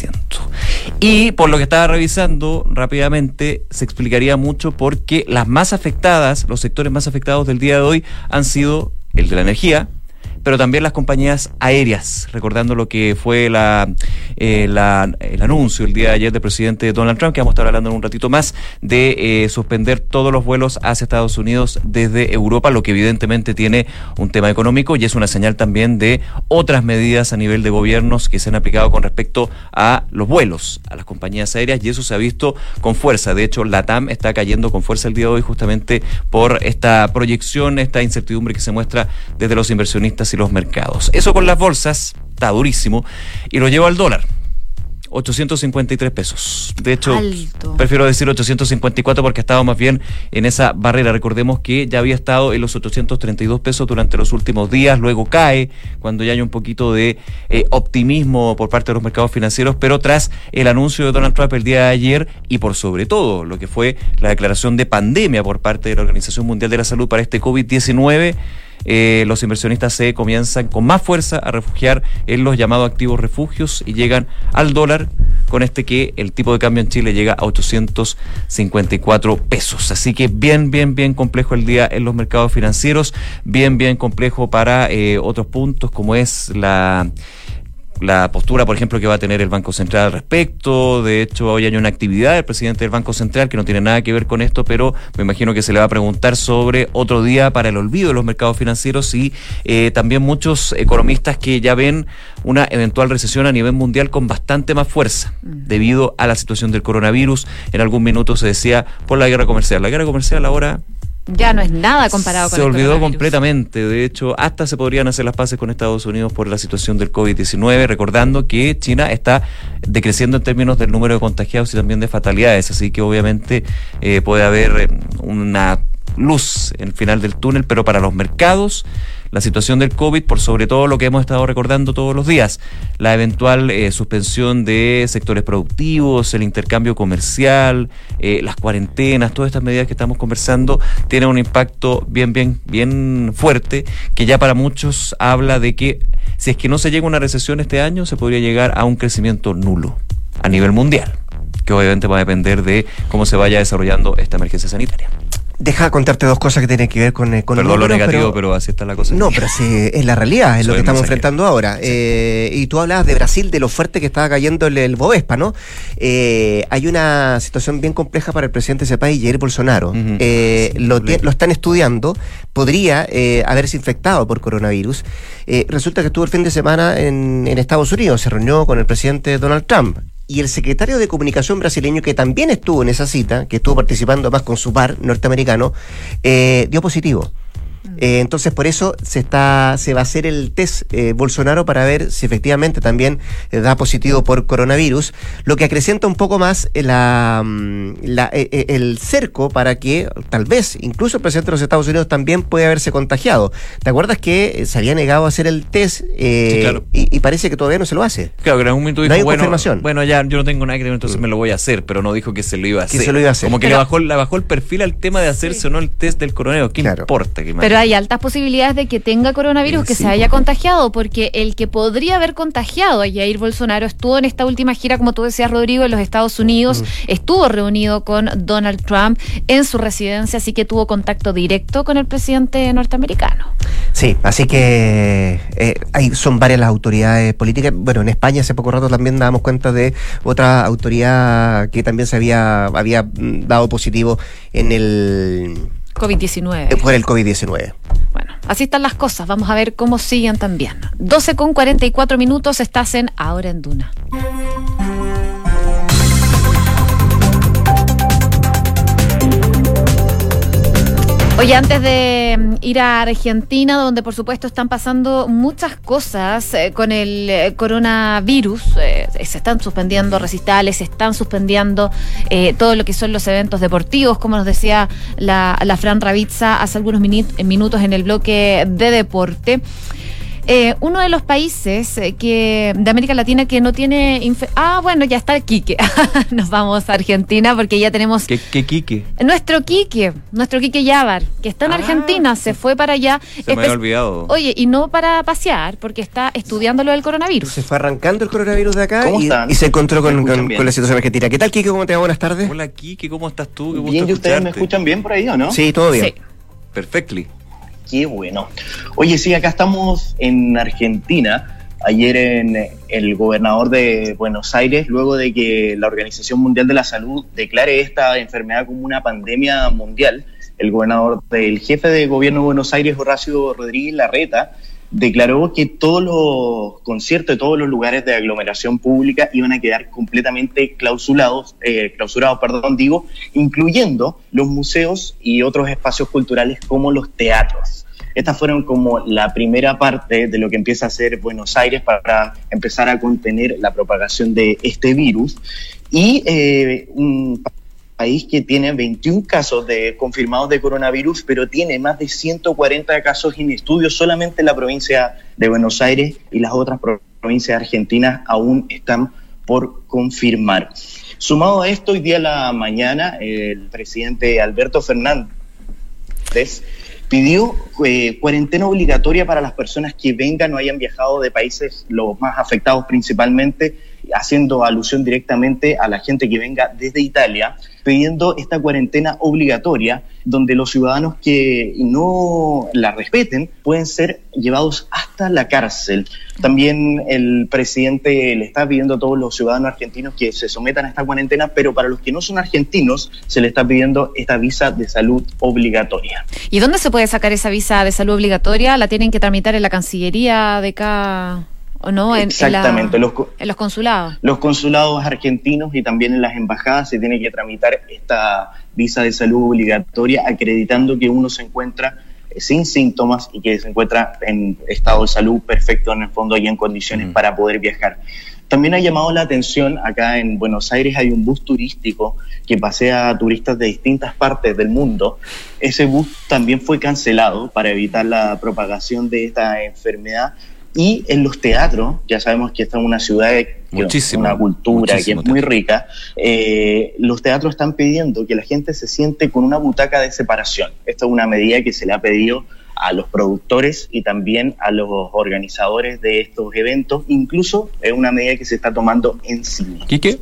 Y por lo que estaba revisando rápidamente, se explicaría mucho porque las más afectadas, los sectores más afectados del día de hoy han sido el de la energía, pero también las compañías aéreas, recordando lo que fue el anuncio el día de ayer del presidente Donald Trump, que vamos a estar hablando en un ratito más, de suspender todos los vuelos hacia Estados Unidos desde Europa, lo que evidentemente tiene un tema económico y es una señal también de otras medidas a nivel de gobiernos que se han aplicado con respecto a los vuelos, a las compañías aéreas, y eso se ha visto con fuerza. De hecho, LATAM está cayendo con fuerza el día de hoy justamente por esta proyección, esta incertidumbre que se muestra desde los inversionistas y los mercados. Eso con las bolsas está durísimo y lo llevo al dólar. 853 pesos. De hecho, prefiero decir 854 porque ha estado más bien en esa barrera. Recordemos que ya había estado en los 832 pesos durante los últimos días, luego cae cuando ya hay un poquito de optimismo por parte de los mercados financieros, pero tras el anuncio de Donald Trump el día de ayer y por sobre todo lo que fue la declaración de pandemia por parte de la Organización Mundial de la Salud para este COVID-19, los inversionistas se comienzan con más fuerza a refugiar en los llamados activos refugios y llegan al dólar con que el tipo de cambio en Chile llega a 854 pesos. Así que bien complejo el día en los mercados financieros, bien complejo para otros puntos como es la postura, por ejemplo, que va a tener el Banco Central al respecto. De hecho, hoy hay una actividad del presidente del Banco Central que no tiene nada que ver con esto, pero me imagino que se le va a preguntar sobre otro día para el olvido de los mercados financieros y también muchos economistas que ya ven una eventual recesión a nivel mundial con bastante más fuerza debido a la situación del coronavirus. En algún minuto se decía por la guerra comercial. La guerra comercial ahora ya no es nada comparado con se olvidó completamente. De hecho, hasta se podrían hacer las paces con Estados Unidos por la situación del COVID-19, recordando que China está decreciendo en términos del número de contagiados y también de fatalidades, así que obviamente puede haber una luz en el final del túnel, pero para los mercados la situación del COVID, por sobre todo lo que hemos estado recordando todos los días, la eventual suspensión de sectores productivos, el intercambio comercial, las cuarentenas, todas estas medidas que estamos conversando tienen un impacto bien fuerte, que ya para muchos habla de que si es que no se llega a una recesión este año, se podría llegar a un crecimiento nulo a nivel mundial, que obviamente va a depender de cómo se vaya desarrollando esta emergencia sanitaria. Deja contarte dos cosas que tienen que ver con perdón números, lo negativo, pero así está la cosa. No, pero sí, es la realidad, es lo que estamos enfrentando ahora. Sí. Y tú hablabas de Brasil, de lo fuerte que estaba cayendo el Bovespa, ¿no? Hay una situación bien compleja para el presidente de ese país, Jair Bolsonaro. Lo están estudiando, podría haberse infectado por coronavirus. Resulta que estuvo el fin de semana en Estados Unidos, se reunió con el presidente Donald Trump. Y el secretario de Comunicación brasileño, que también estuvo en esa cita, que estuvo participando más con su par norteamericano, dio positivo. Entonces, por eso se va a hacer el test Bolsonaro para ver si efectivamente también da positivo por coronavirus, lo que acrecienta un poco más el cerco para que tal vez incluso el presidente de los Estados Unidos también puede haberse contagiado. ¿Te acuerdas que se había negado a hacer el test? Sí, claro. Y parece que todavía no se lo hace. Claro, que en algún momento dijo, no hay confirmación. Bueno, ya yo no tengo nada que ver, entonces me lo voy a hacer, pero no dijo que se lo iba a hacer. Como que le bajó el perfil al tema de hacerse o no el test del coronavirus. ¿Qué importa? Pero hay altas posibilidades de que tenga coronavirus, que se haya contagiado, porque el que podría haber contagiado a Jair Bolsonaro estuvo en esta última gira, como tú decías, Rodrigo, en los Estados Unidos, estuvo reunido con Donald Trump en su residencia, así que tuvo contacto directo con el presidente norteamericano. Sí, así que son varias las autoridades políticas. Bueno, en España hace poco rato también dábamos cuenta de otra autoridad que también se había dado positivo en el COVID-19. Por el COVID-19. Bueno, así están las cosas. Vamos a ver cómo siguen también. 12:44, estás en Ahora en Duna. Oye, antes de ir a Argentina, donde por supuesto están pasando muchas cosas con el coronavirus, se están suspendiendo recitales, se están suspendiendo todo lo que son los eventos deportivos, como nos decía la Fran Ravizza hace algunos minutos en el bloque de deporte. Uno de los países de América Latina que no tiene... bueno, ya está el Quique. Nos vamos a Argentina porque ya tenemos... ¿Qué Quique? Nuestro Quique Yavar, que está en Argentina, se fue para allá. Se me había olvidado. Oye, y no para pasear, porque está estudiando lo del coronavirus. Se fue arrancando el coronavirus de acá y se encontró con la situación argentina. ¿Qué tal, Quique? ¿Cómo te va? Buenas tardes. Hola, Quique, ¿cómo estás tú? Qué bien, ¿y ustedes me escuchan bien por ahí o no? Sí, todo bien. Sí. Perfectly. Qué bueno. Oye, sí, acá estamos en Argentina. Ayer el gobernador de Buenos Aires, luego de que la Organización Mundial de la Salud declare esta enfermedad como una pandemia mundial, el jefe de gobierno de Buenos Aires, Horacio Rodríguez Larreta, declaró que todos los conciertos de todos los lugares de aglomeración pública iban a quedar completamente clausurados, incluyendo los museos y otros espacios culturales como los teatros. Estas fueron como la primera parte de lo que empieza a hacer Buenos Aires para empezar a contener la propagación de este virus. Y un país que tiene 21 casos confirmados de coronavirus, pero tiene más de 140 casos en estudio solamente en la provincia de Buenos Aires, y las otras provincias argentinas aún están por confirmar. Sumado a esto, hoy día a la mañana, el presidente Alberto Fernández pidió cuarentena obligatoria para las personas que vengan o hayan viajado de países los más afectados principalmente, haciendo alusión directamente a la gente que venga desde Italia, pidiendo esta cuarentena obligatoria, donde los ciudadanos que no la respeten pueden ser llevados hasta la cárcel. También el presidente le está pidiendo a todos los ciudadanos argentinos que se sometan a esta cuarentena, pero para los que no son argentinos se le está pidiendo esta visa de salud obligatoria. ¿Y dónde se puede sacar esa visa de salud obligatoria? ¿La tienen que tramitar en la Cancillería de acá o no? Exactamente. En los consulados. Los consulados argentinos y también en las embajadas se tiene que tramitar esta visa de salud obligatoria, acreditando que uno se encuentra sin síntomas y que se encuentra en estado de salud perfecto, en el fondo, y en condiciones para poder viajar. También ha llamado la atención, acá en Buenos Aires hay un bus turístico que pasea a turistas de distintas partes del mundo. Ese bus también fue cancelado para evitar la propagación de esta enfermedad. Y en los teatros, ya sabemos que esta es una ciudad con una cultura que es muy rica, los teatros están pidiendo que la gente se siente con una butaca de separación. Esta es una medida que se le ha pedido a los productores y también a los organizadores de estos eventos. Incluso es una medida que se está tomando en cine. ¿Quique?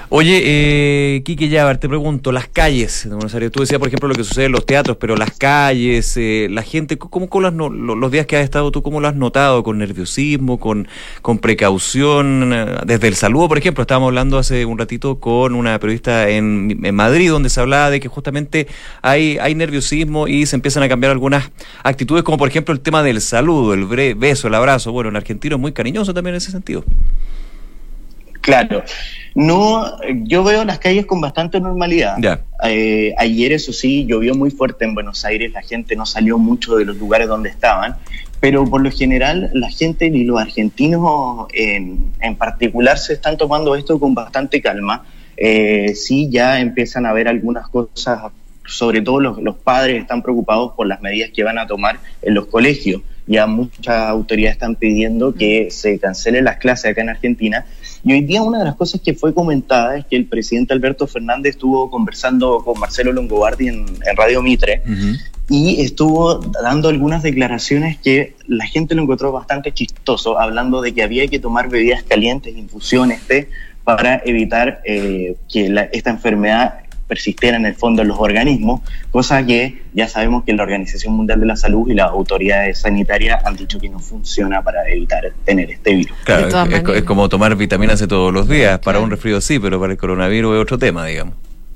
Oye, Quique Yavar, te pregunto, las calles de Buenos Aires, tú decías, por ejemplo, lo que sucede en los teatros, pero las calles, la gente, ¿cómo los días que has estado tú, cómo lo has notado? ¿Con nerviosismo, con precaución? Desde el saludo, por ejemplo, estábamos hablando hace un ratito con una periodista en Madrid, donde se hablaba de que justamente hay nerviosismo y se empiezan a cambiar algunas actitudes, como por ejemplo el tema del saludo, el beso, el abrazo. Bueno, en argentino es muy cariñoso también en ese sentido. Claro. No, yo veo las calles con bastante normalidad. Ya. Ayer, eso sí, llovió muy fuerte en Buenos Aires, la gente no salió mucho de los lugares donde estaban, pero por lo general la gente y los argentinos en particular se están tomando esto con bastante calma. Sí, ya empiezan a ver algunas cosas, sobre todo los padres están preocupados por las medidas que van a tomar en los colegios. Ya muchas autoridades están pidiendo que se cancelen las clases acá en Argentina. Y hoy día una de las cosas que fue comentada es que el presidente Alberto Fernández estuvo conversando con Marcelo Longobardi en Radio Mitre, y estuvo dando algunas declaraciones que la gente lo encontró bastante chistoso, hablando de que había que tomar bebidas calientes, infusiones, té, para evitar que esta enfermedad persistiera en el fondo en los organismos, cosa que ya sabemos que la Organización Mundial de la Salud y las autoridades sanitarias han dicho que no funciona para evitar tener este virus. Claro, es como tomar vitaminas todos los días. Para un resfrío sí, pero para el coronavirus es otro tema, digamos.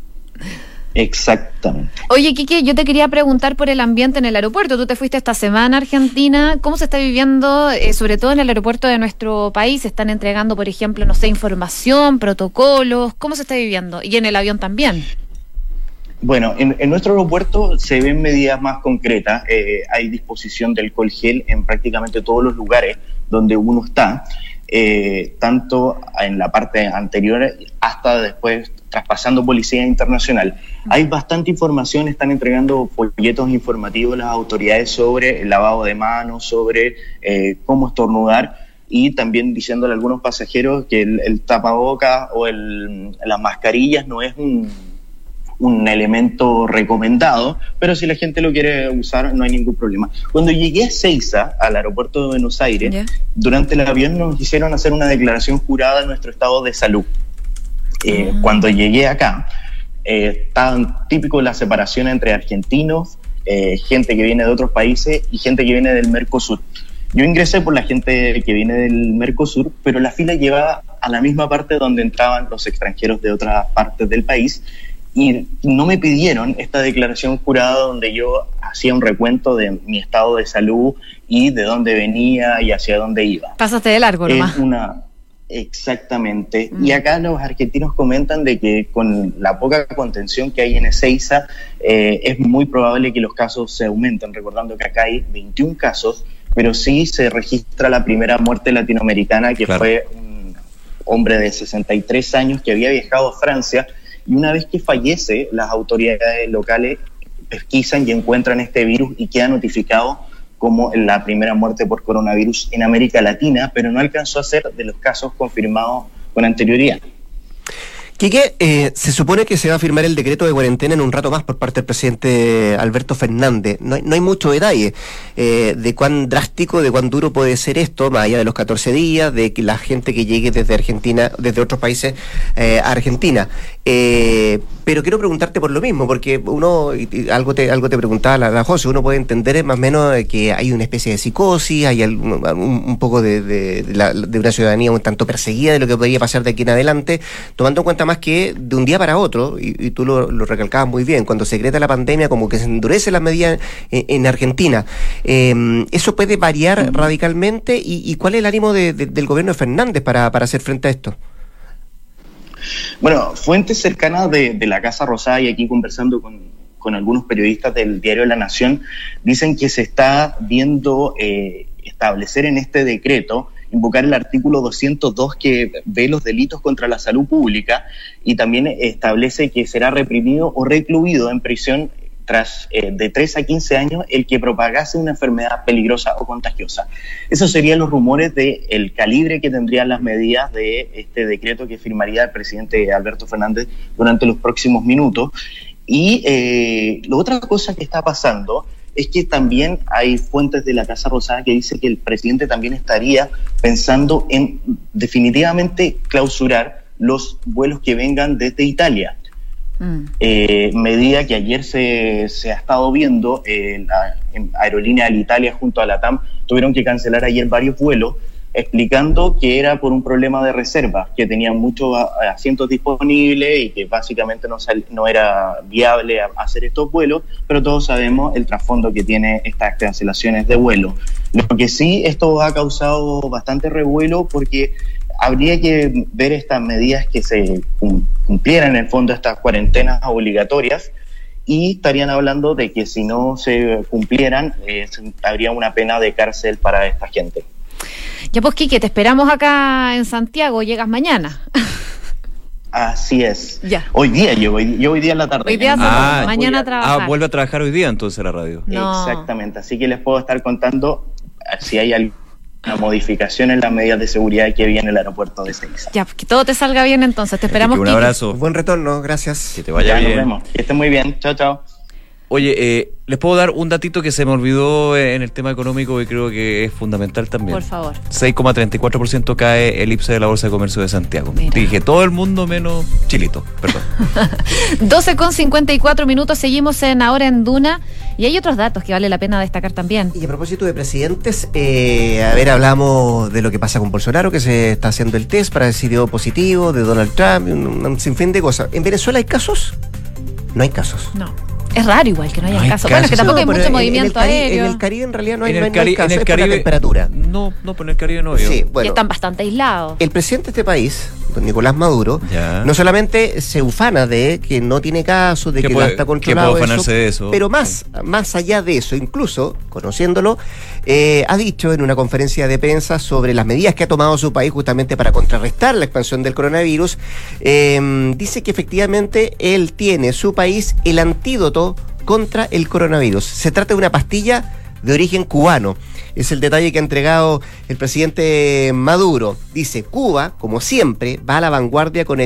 Exactamente. Oye, Quique, yo te quería preguntar por el ambiente en el aeropuerto. Tú te fuiste esta semana a Argentina. ¿Cómo se está viviendo, sobre todo en el aeropuerto de nuestro país? ¿Se están entregando, por ejemplo, no sé, información, protocolos? ¿Cómo se está viviendo? Y en el avión también. Bueno, en nuestro aeropuerto se ven medidas más concretas. Hay disposición de alcohol gel en prácticamente todos los lugares donde uno está, tanto en la parte anterior hasta después traspasando Policía Internacional. Hay bastante información, están entregando folletos informativos las autoridades sobre el lavado de manos, sobre cómo estornudar, y también diciéndole a algunos pasajeros que el tapabocas o las mascarillas no es un elemento recomendado, pero si la gente lo quiere usar no hay ningún problema. Cuando llegué a Ezeiza, al aeropuerto de Buenos Aires, durante el avión nos hicieron hacer una declaración jurada de nuestro estado de salud. Cuando llegué acá, estaban típicos las separaciones entre argentinos, gente que viene de otros países y gente que viene del Mercosur. Yo ingresé por la gente que viene del Mercosur, pero la fila llevaba a la misma parte donde entraban los extranjeros de otras partes del país, y no me pidieron esta declaración jurada donde yo hacía un recuento de mi estado de salud y de dónde venía y hacia dónde iba. Pasaste de largo nomás. Exactamente. Y acá los argentinos comentan de que con la poca contención que hay en Ezeiza, es muy probable que los casos se aumenten, recordando que acá hay 21 casos, pero sí se registra la primera muerte latinoamericana, que fue un hombre de 63 años que había viajado a Francia, y una vez que fallece, las autoridades locales pesquisan y encuentran este virus y queda notificado como la primera muerte por coronavirus en América Latina, pero no alcanzó a ser de los casos confirmados con anterioridad. Quique, se supone que se va a firmar el decreto de cuarentena en un rato más por parte del presidente Alberto Fernández. No hay mucho detalle de cuán drástico, de cuán duro puede ser esto, más allá de los 14 días, de que la gente que llegue desde Argentina, desde otros países a Argentina. Pero quiero preguntarte por lo mismo, porque uno, algo te preguntaba la José, uno puede entender más o menos que hay una especie de psicosis, hay un poco de una ciudadanía un tanto perseguida de lo que podría pasar de aquí en adelante, tomando en cuenta más que de un día para otro, y tú lo recalcabas muy bien, cuando se decreta la pandemia como que se endurece las medidas en Argentina. ¿Eso puede variar radicalmente? ¿Y cuál es el ánimo del gobierno de Fernández para hacer frente a esto? Bueno, fuentes cercanas de la Casa Rosada, y aquí conversando con algunos periodistas del diario La Nación, dicen que se está viendo establecer en este decreto, invocar el artículo 202 que ve los delitos contra la salud pública, y también establece que será reprimido o recluido en prisión tras de 3 a 15 años el que propagase una enfermedad peligrosa o contagiosa. Esos serían los rumores del calibre que tendrían las medidas de este decreto que firmaría el presidente Alberto Fernández durante los próximos minutos. Y la otra cosa que está pasando es que también hay fuentes de la Casa Rosada que dicen que el presidente también estaría pensando en definitivamente clausurar los vuelos que vengan desde Italia. Medida que ayer se ha estado viendo, en Aerolínea Alitalia junto a la TAM tuvieron que cancelar ayer varios vuelos, explicando que era por un problema de reserva, que tenían muchos asientos disponibles y que básicamente no era viable hacer estos vuelos, pero todos sabemos el trasfondo que tiene estas cancelaciones de vuelo. Lo que sí, esto ha causado bastante revuelo porque habría que ver estas medidas que se cumplieran en el fondo, estas cuarentenas obligatorias, y estarían hablando de que si no se cumplieran, habría una pena de cárcel para esta gente. Ya pues, Quique, te esperamos acá en Santiago, llegas mañana. Así es. Ya. Hoy día llego, yo hoy día en la tarde. Hoy día mañana a trabajar. Vuelve a trabajar hoy día entonces la radio. No. Exactamente, así que les puedo estar contando si hay alguna modificación en las medidas de seguridad que viene el aeropuerto de Ezeiza. Ya, que todo te salga bien entonces, te esperamos. Un abrazo. Buen retorno, gracias. Que te vaya bien. Nos vemos, que estén muy bien, chao, chao. Oye, les puedo dar un datito que se me olvidó en el tema económico y creo que es fundamental también. Por favor. 6,34% cae el IPSA de la Bolsa de Comercio de Santiago. Mira. Dije todo el mundo menos Chilito, perdón. 12:54, seguimos en Ahora en Duna y hay otros datos que vale la pena destacar también. Y a propósito de presidentes, hablamos de lo que pasa con Bolsonaro, que se está haciendo el test para ver si dio positivo, de Donald Trump, un sinfín de cosas. ¿En Venezuela hay casos? No hay casos. No. Es raro igual que no haya casos. Bueno, es que tampoco hay mucho movimiento aéreo. En el Caribe en realidad no hay casos, en el es por Caribe, la temperatura. No, pero en el Caribe no. Sí, bueno, y están bastante aislados. El presidente de este país, don Nicolás Maduro, no solamente se ufana de que no tiene casos, de que ya está controlado, eso, pero más allá de eso, incluso, conociéndolo, ha dicho en una conferencia de prensa sobre las medidas que ha tomado su país justamente para contrarrestar la expansión del coronavirus, dice que efectivamente él tiene, su país, el antídoto contra el coronavirus. Se trata de una pastilla de origen cubano. Es el detalle que ha entregado el presidente Maduro. Dice, Cuba, como siempre, va a la vanguardia con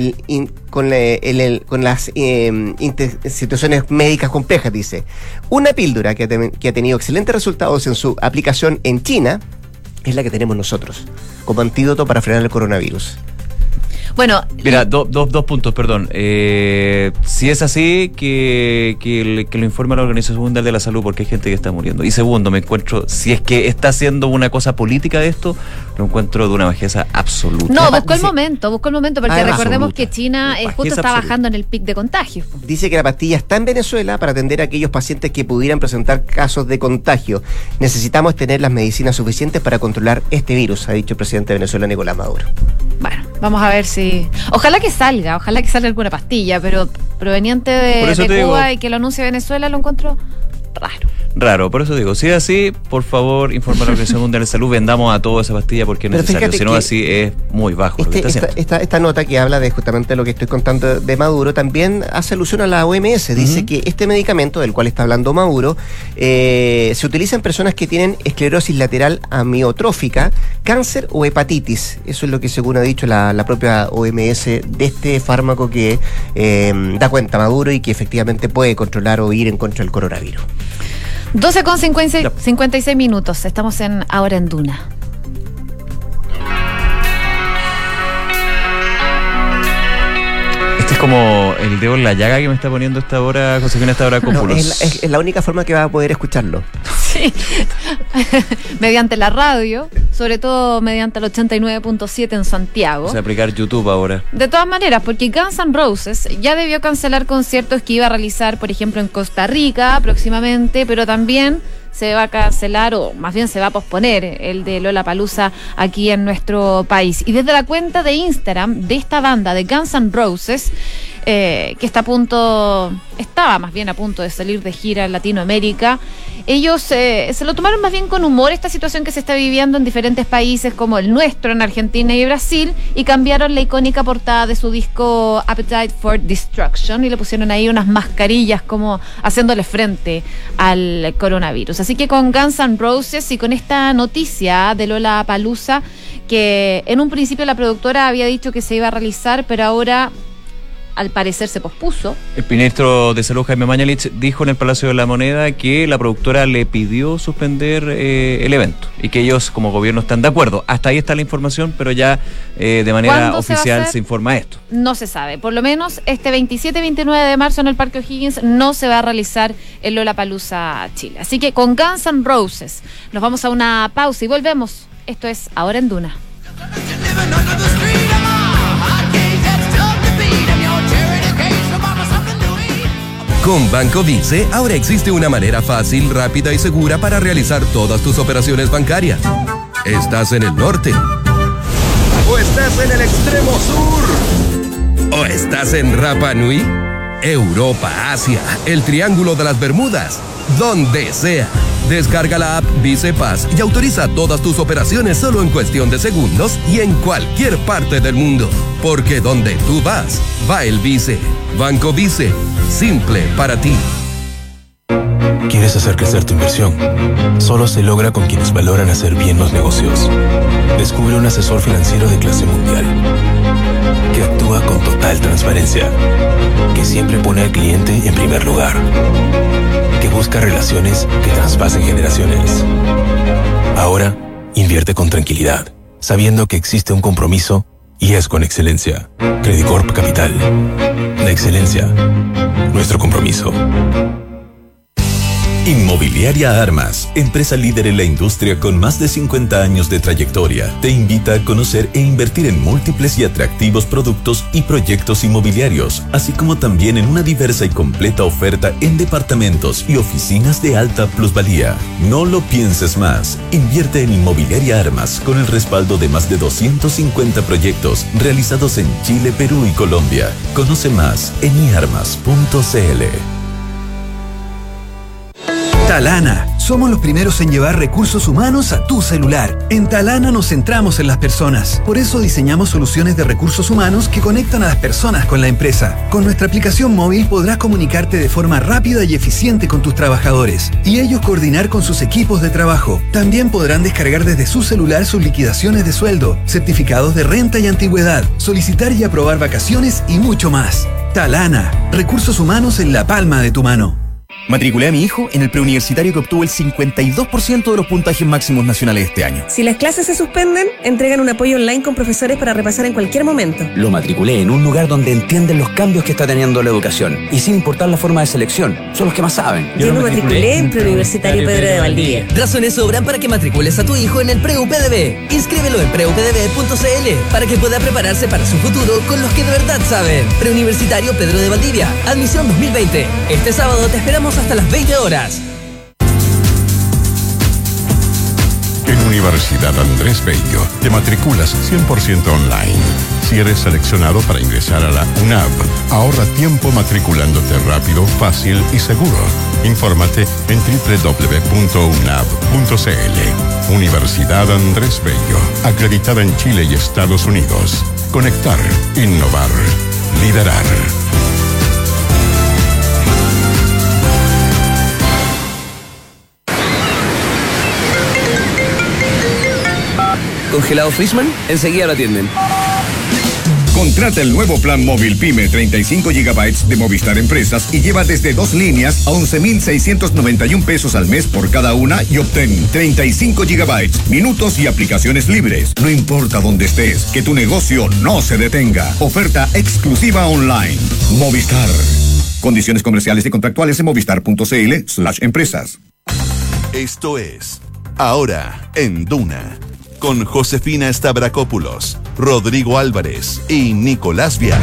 las situaciones médicas complejas, dice. Una píldora que ha tenido excelentes resultados en su aplicación en China es la que tenemos nosotros, como antídoto para frenar el coronavirus. Bueno, mira, dos puntos, perdón. Si es así, que lo informe la Organización Mundial de la Salud, porque hay gente que está muriendo. Y segundo, me encuentro, si es que está haciendo una cosa política de esto, lo encuentro de una bajeza absoluta. No, buscó el momento, porque recordemos que China justo está absoluta. Bajando en el pic de contagios. Dice que la pastilla está en Venezuela para atender a aquellos pacientes que pudieran presentar casos de contagio. Necesitamos tener las medicinas suficientes para controlar este virus, ha dicho el presidente de Venezuela, Nicolás Maduro. Bueno, vamos a ver si... Ojalá que salga alguna pastilla, pero proveniente de Cuba y que lo anuncie Venezuela lo encuentro raro. Por eso digo, si es así, por favor, informa a la Organización Mundial de Salud, vendamos a toda esa pastilla porque es necesario, si no así es muy bajo lo que está haciendo. Esta nota que habla de justamente lo que estoy contando de Maduro también hace alusión a la OMS, dice que este medicamento del cual está hablando Maduro se utiliza en personas que tienen esclerosis lateral amiotrófica, cáncer o hepatitis. Eso es lo que según ha dicho la propia OMS de este fármaco que da cuenta Maduro y que efectivamente puede controlar o ir en contra del coronavirus. 12:56, estamos en Ahora en Duna. Este es como el dedo en la llaga que me está poniendo esta hora, Josefina, esta hora Cópulos. Es la única forma que va a poder escucharlo. Sí, mediante la radio, sobre todo mediante el 89.7 en Santiago. O sea, aplicar YouTube ahora. De todas maneras, porque Guns N' Roses ya debió cancelar conciertos que iba a realizar, por ejemplo, en Costa Rica próximamente, pero también se va a cancelar, o más bien se va a posponer, el de Lollapalooza aquí en nuestro país. Y desde la cuenta de Instagram de esta banda, de Guns N' Roses, que estaba más bien a punto de salir de gira en Latinoamérica, ellos se lo tomaron más bien con humor esta situación que se está viviendo en diferentes países como el nuestro, en Argentina y Brasil, y cambiaron la icónica portada de su disco Appetite for Destruction y le pusieron ahí unas mascarillas como haciéndole frente al coronavirus. Así que con Guns N' Roses y con esta noticia de Lollapalooza, que en un principio la productora había dicho que se iba a realizar, pero ahora al parecer se pospuso. El ministro de Salud, Jaime Mañalich, dijo en el Palacio de la Moneda que la productora le pidió suspender el evento y que ellos como gobierno están de acuerdo. Hasta ahí está la información, pero ya de manera oficial se informa esto. No se sabe. Por lo menos este 27 y 29 de marzo en el Parque O'Higgins no se va a realizar el Lollapalooza Chile. Así que con Guns N' Roses nos vamos a una pausa y volvemos. Esto es Ahora en Duna. Con Banco Vice, ahora existe una manera fácil, rápida y segura para realizar todas tus operaciones bancarias. ¿Estás en el norte? ¿O estás en el extremo sur? ¿O estás en Rapa Nui? Europa, Asia, el Triángulo de las Bermudas, donde sea. Descarga la app Vice Paz y autoriza todas tus operaciones solo en cuestión de segundos y en cualquier parte del mundo. Porque donde tú vas, va el Vice. Banco Vice, simple para ti. ¿Quieres hacer crecer tu inversión? Solo se logra con quienes valoran hacer bien los negocios. Descubre un asesor financiero de clase mundial que actúa con total transparencia, que siempre pone al cliente en primer lugar, que busca relaciones que traspasen generaciones. Ahora, invierte con tranquilidad, sabiendo que existe un compromiso y es con excelencia. Credicorp Capital. La excelencia, nuestro compromiso. Inmobiliaria Armas, empresa líder en la industria con más de 50 años de trayectoria, te invita a conocer e invertir en múltiples y atractivos productos y proyectos inmobiliarios, así como también en una diversa y completa oferta en departamentos y oficinas de alta plusvalía. No lo pienses más. Invierte en Inmobiliaria Armas con el respaldo de más de 250 proyectos realizados en Chile, Perú y Colombia. Conoce más en iarmas.cl. Talana. Somos los primeros en llevar recursos humanos a tu celular. En Talana nos centramos en las personas. Por eso diseñamos soluciones de recursos humanos que conectan a las personas con la empresa. Con nuestra aplicación móvil podrás comunicarte de forma rápida y eficiente con tus trabajadores y ellos coordinar con sus equipos de trabajo. También podrán descargar desde su celular sus liquidaciones de sueldo, certificados de renta y antigüedad, solicitar y aprobar vacaciones y mucho más. Talana. Recursos humanos en la palma de tu mano. Matriculé a mi hijo en el preuniversitario que obtuvo el 52% de los puntajes máximos nacionales este año. Si las clases se suspenden, entregan un apoyo online con profesores para repasar en cualquier momento. Lo matriculé en un lugar donde entienden los cambios que está teniendo la educación y sin importar la forma de selección. Son los que más saben. Yo me matriculé en Preuniversitario Pedro de Valdivia. Razones sobran para que matricules a tu hijo en el PreuPDB. Inscríbelo en preupdb.cl para que pueda prepararse para su futuro con los que de verdad saben. Preuniversitario Pedro de Valdivia. Admisión 2020. Este sábado te esperamos hasta las 20 horas. En Universidad Andrés Bello te matriculas 100% online. Si eres seleccionado para ingresar a la UNAV, ahorra tiempo matriculándote rápido, fácil y seguro. Infórmate en www.unav.cl. Universidad Andrés Bello, acreditada en Chile y Estados Unidos. Conectar, innovar, liderar. ¿Congelado Frischmann? Enseguida lo atienden. Contrata el nuevo plan móvil PYME 35 GB de Movistar Empresas y lleva desde 2 líneas a 11.691 pesos al mes por cada una y obtén 35 GB, minutos y aplicaciones libres. No importa dónde estés, que tu negocio no se detenga. Oferta exclusiva online. Movistar. Condiciones comerciales y contractuales en movistar.cl/empresas. Esto es Ahora en Duna, con Josefina Stavrakopoulos, Rodrigo Álvarez y Nicolás Vial.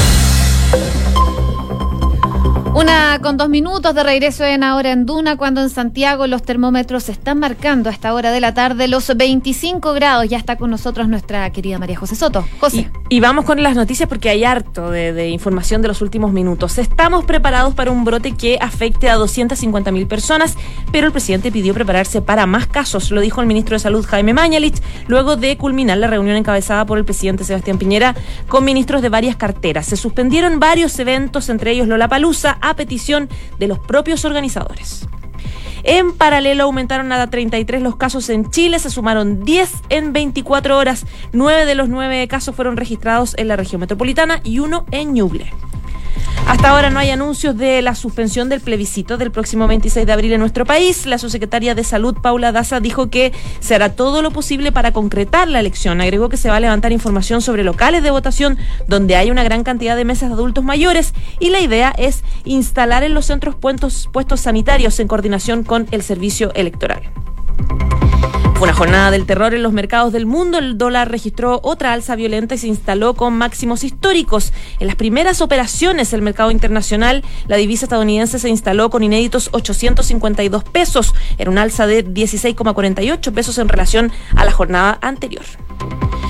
1:02 de regreso en Ahora en Duna, cuando en Santiago los termómetros están marcando a esta hora de la tarde los 25 grados. Ya está con nosotros nuestra querida María José Soto. José. Y vamos con las noticias porque hay harto de información de los últimos minutos. Estamos preparados para un brote que afecte a 250.000 personas, pero el presidente pidió prepararse para más casos. Lo dijo el ministro de Salud, Jaime Mañalich, luego de culminar la reunión encabezada por el presidente Sebastián Piñera con ministros de varias carteras. Se suspendieron varios eventos, entre ellos Lollapalooza, a petición de los propios organizadores. En paralelo aumentaron a 33 los casos en Chile, se sumaron 10 en 24 horas. 9 de los 9 casos fueron registrados en la región metropolitana y 1 en Ñuble. Hasta ahora no hay anuncios de la suspensión del plebiscito del próximo 26 de abril en nuestro país. La subsecretaria de Salud, Paula Daza, dijo que se hará todo lo posible para concretar la elección. Agregó que se va a levantar información sobre locales de votación donde hay una gran cantidad de mesas de adultos mayores y la idea es instalar en los centros puestos sanitarios en coordinación con el servicio electoral. Fue una jornada del terror en los mercados del mundo. El dólar registró otra alza violenta y se instaló con máximos históricos. En las primeras operaciones del mercado internacional, la divisa estadounidense se instaló con inéditos 852 pesos. Era un alza de 16,48 pesos en relación a la jornada anterior.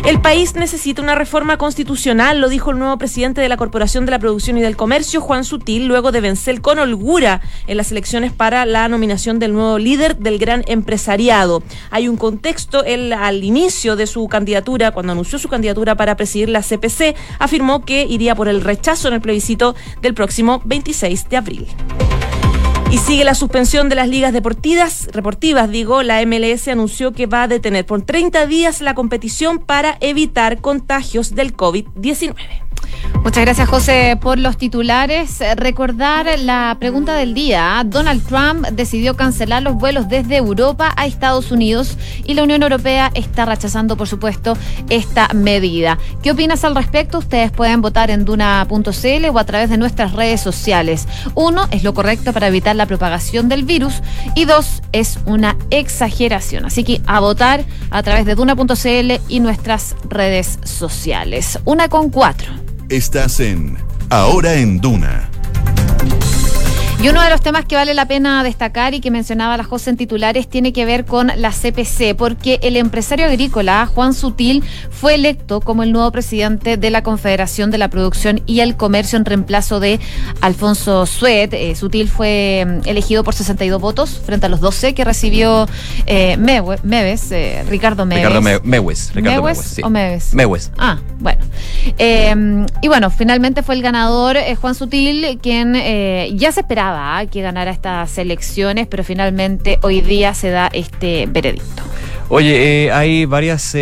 El país necesita una reforma constitucional, lo dijo el nuevo presidente de la Corporación de la Producción y del Comercio, Juan Sutil, luego de vencer con holgura en las elecciones para la nominación del nuevo líder del gran empresariado. Hay un contexto, él al inicio de su candidatura, cuando anunció su candidatura para presidir la CPC, afirmó que iría por el rechazo en el plebiscito del próximo 26 de abril. Y sigue la suspensión de las ligas deportivas. La MLS anunció que va a detener por 30 días la competición para evitar contagios del COVID-19. Muchas gracias, José, por los titulares. Recordar la pregunta del día. Donald Trump decidió cancelar los vuelos desde Europa a Estados Unidos y la Unión Europea está rechazando, por supuesto, esta medida. ¿Qué opinas al respecto? Ustedes pueden votar en duna.cl o a través de nuestras redes sociales. 1, es lo correcto para evitar la propagación del virus y 2, es una exageración. Así que a votar a través de duna.cl y nuestras redes sociales. 1:04. Estás en Ahora en Duna. Y uno de los temas que vale la pena destacar y que mencionaba la José en titulares tiene que ver con la CPC, porque el empresario agrícola Juan Sutil fue electo como el nuevo presidente de la Confederación de la Producción y el Comercio en reemplazo de Alfonso Suet. Sutil fue elegido por 62 votos frente a los 12 que recibió Ricardo Mewes. Mewes. Ah, bueno. Y bueno, finalmente fue el ganador Juan Sutil, quien ya se esperaba que ganara estas elecciones, pero finalmente hoy día se da este veredicto. Oye, hay varios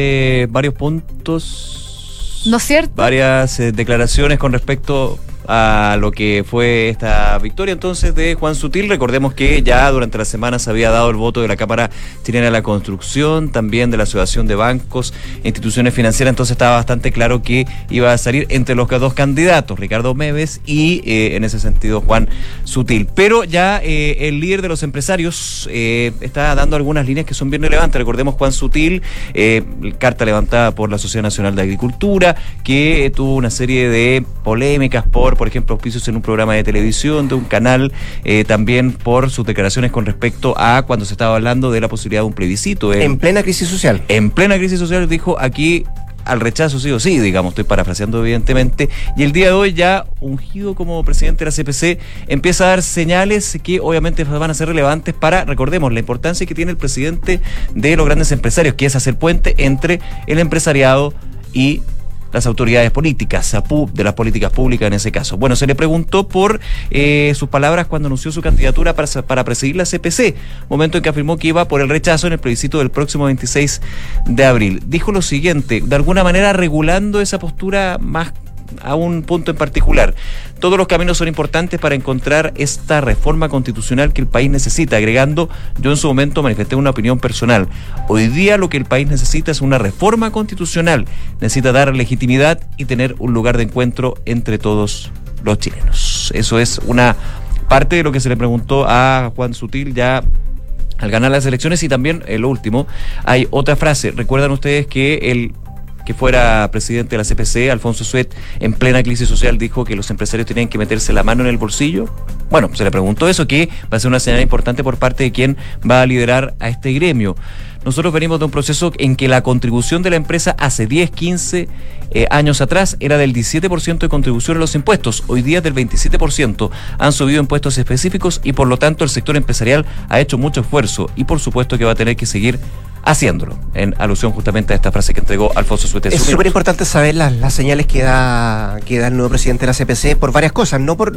puntos, ¿no es cierto? Varias declaraciones con respecto a lo que fue esta victoria entonces de Juan Sutil. Recordemos que ya durante la semana se había dado el voto de la Cámara Chilena de la Construcción, también de la Asociación de Bancos e Instituciones Financieras, entonces estaba bastante claro que iba a salir entre los dos candidatos, Ricardo Mewes y en ese sentido Juan Sutil. Pero ya el líder de los empresarios está dando algunas líneas que son bien relevantes. Recordemos Juan Sutil, carta levantada por la Sociedad Nacional de Agricultura, que tuvo una serie de polémicas por ejemplo, auspicios en un programa de televisión, de un canal, también por sus declaraciones con respecto a cuando se estaba hablando de la posibilidad de un plebiscito. En plena crisis social. En plena crisis social dijo aquí al rechazo sí o sí, digamos, estoy parafraseando evidentemente, y el día de hoy ya ungido como presidente de la CPC empieza a dar señales que obviamente van a ser relevantes para, recordemos, la importancia que tiene el presidente de los grandes empresarios, que es hacer puente entre el empresariado y las autoridades políticas, de las políticas públicas en ese caso. Bueno, se le preguntó por sus palabras cuando anunció su candidatura para presidir la CPC, momento en que afirmó que iba por el rechazo en el plebiscito del próximo 26 de abril. Dijo lo siguiente, de alguna manera regulando esa postura más a un punto en particular. Todos los caminos son importantes para encontrar esta reforma constitucional que el país necesita, agregando, yo en su momento manifesté una opinión personal. Hoy día lo que el país necesita es una reforma constitucional, necesita dar legitimidad y tener un lugar de encuentro entre todos los chilenos. Eso es una parte de lo que se le preguntó a Juan Sutil ya al ganar las elecciones. Y también, lo último, hay otra frase. ¿Recuerdan ustedes que fuera presidente de la CPC, Alfonso Suet, en plena crisis social dijo que los empresarios tenían que meterse la mano en el bolsillo? Bueno, se le preguntó eso, que va a ser una señal importante por parte de quien va a liderar a este gremio. Nosotros venimos de un proceso en que la contribución de la empresa hace 10, 15 años atrás era del 17% de contribución a los impuestos. Hoy día es del 27%. Han subido impuestos específicos y por lo tanto el sector empresarial ha hecho mucho esfuerzo y por supuesto que va a tener que seguir haciéndolo, en alusión justamente a esta frase que entregó Alfonso Suet. Es súper importante saber las señales que da el nuevo presidente de la CPC por varias cosas, no por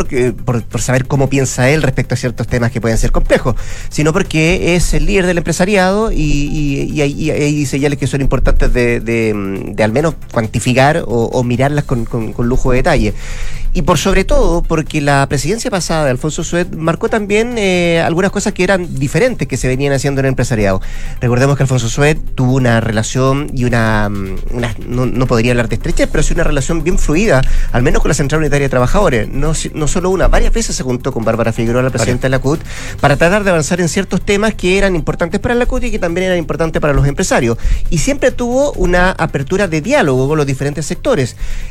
saber cómo piensa él respecto a ciertos temas que pueden ser complejos, sino porque es el líder del empresariado y hay señales que son importantes de al menos cuantificar o mirarlas con lujo de detalle. Y por sobre todo porque la presidencia pasada de Alfonso Suet marcó también algunas cosas que eran diferentes que se venían haciendo en el empresariado. Recordemos que Alfonso Suet tuvo una relación y no podría hablar de estrechez, pero sí una relación bien fluida, al menos con la Central Unitaria de Trabajadores. No solo una, varias veces se juntó con Bárbara Figueroa, la presidenta de la CUT, para tratar de avanzar en ciertos temas que eran importantes para la CUT y que también eran importantes para los empresarios. Y siempre tuvo una apertura de diálogo con los diferentes sectores.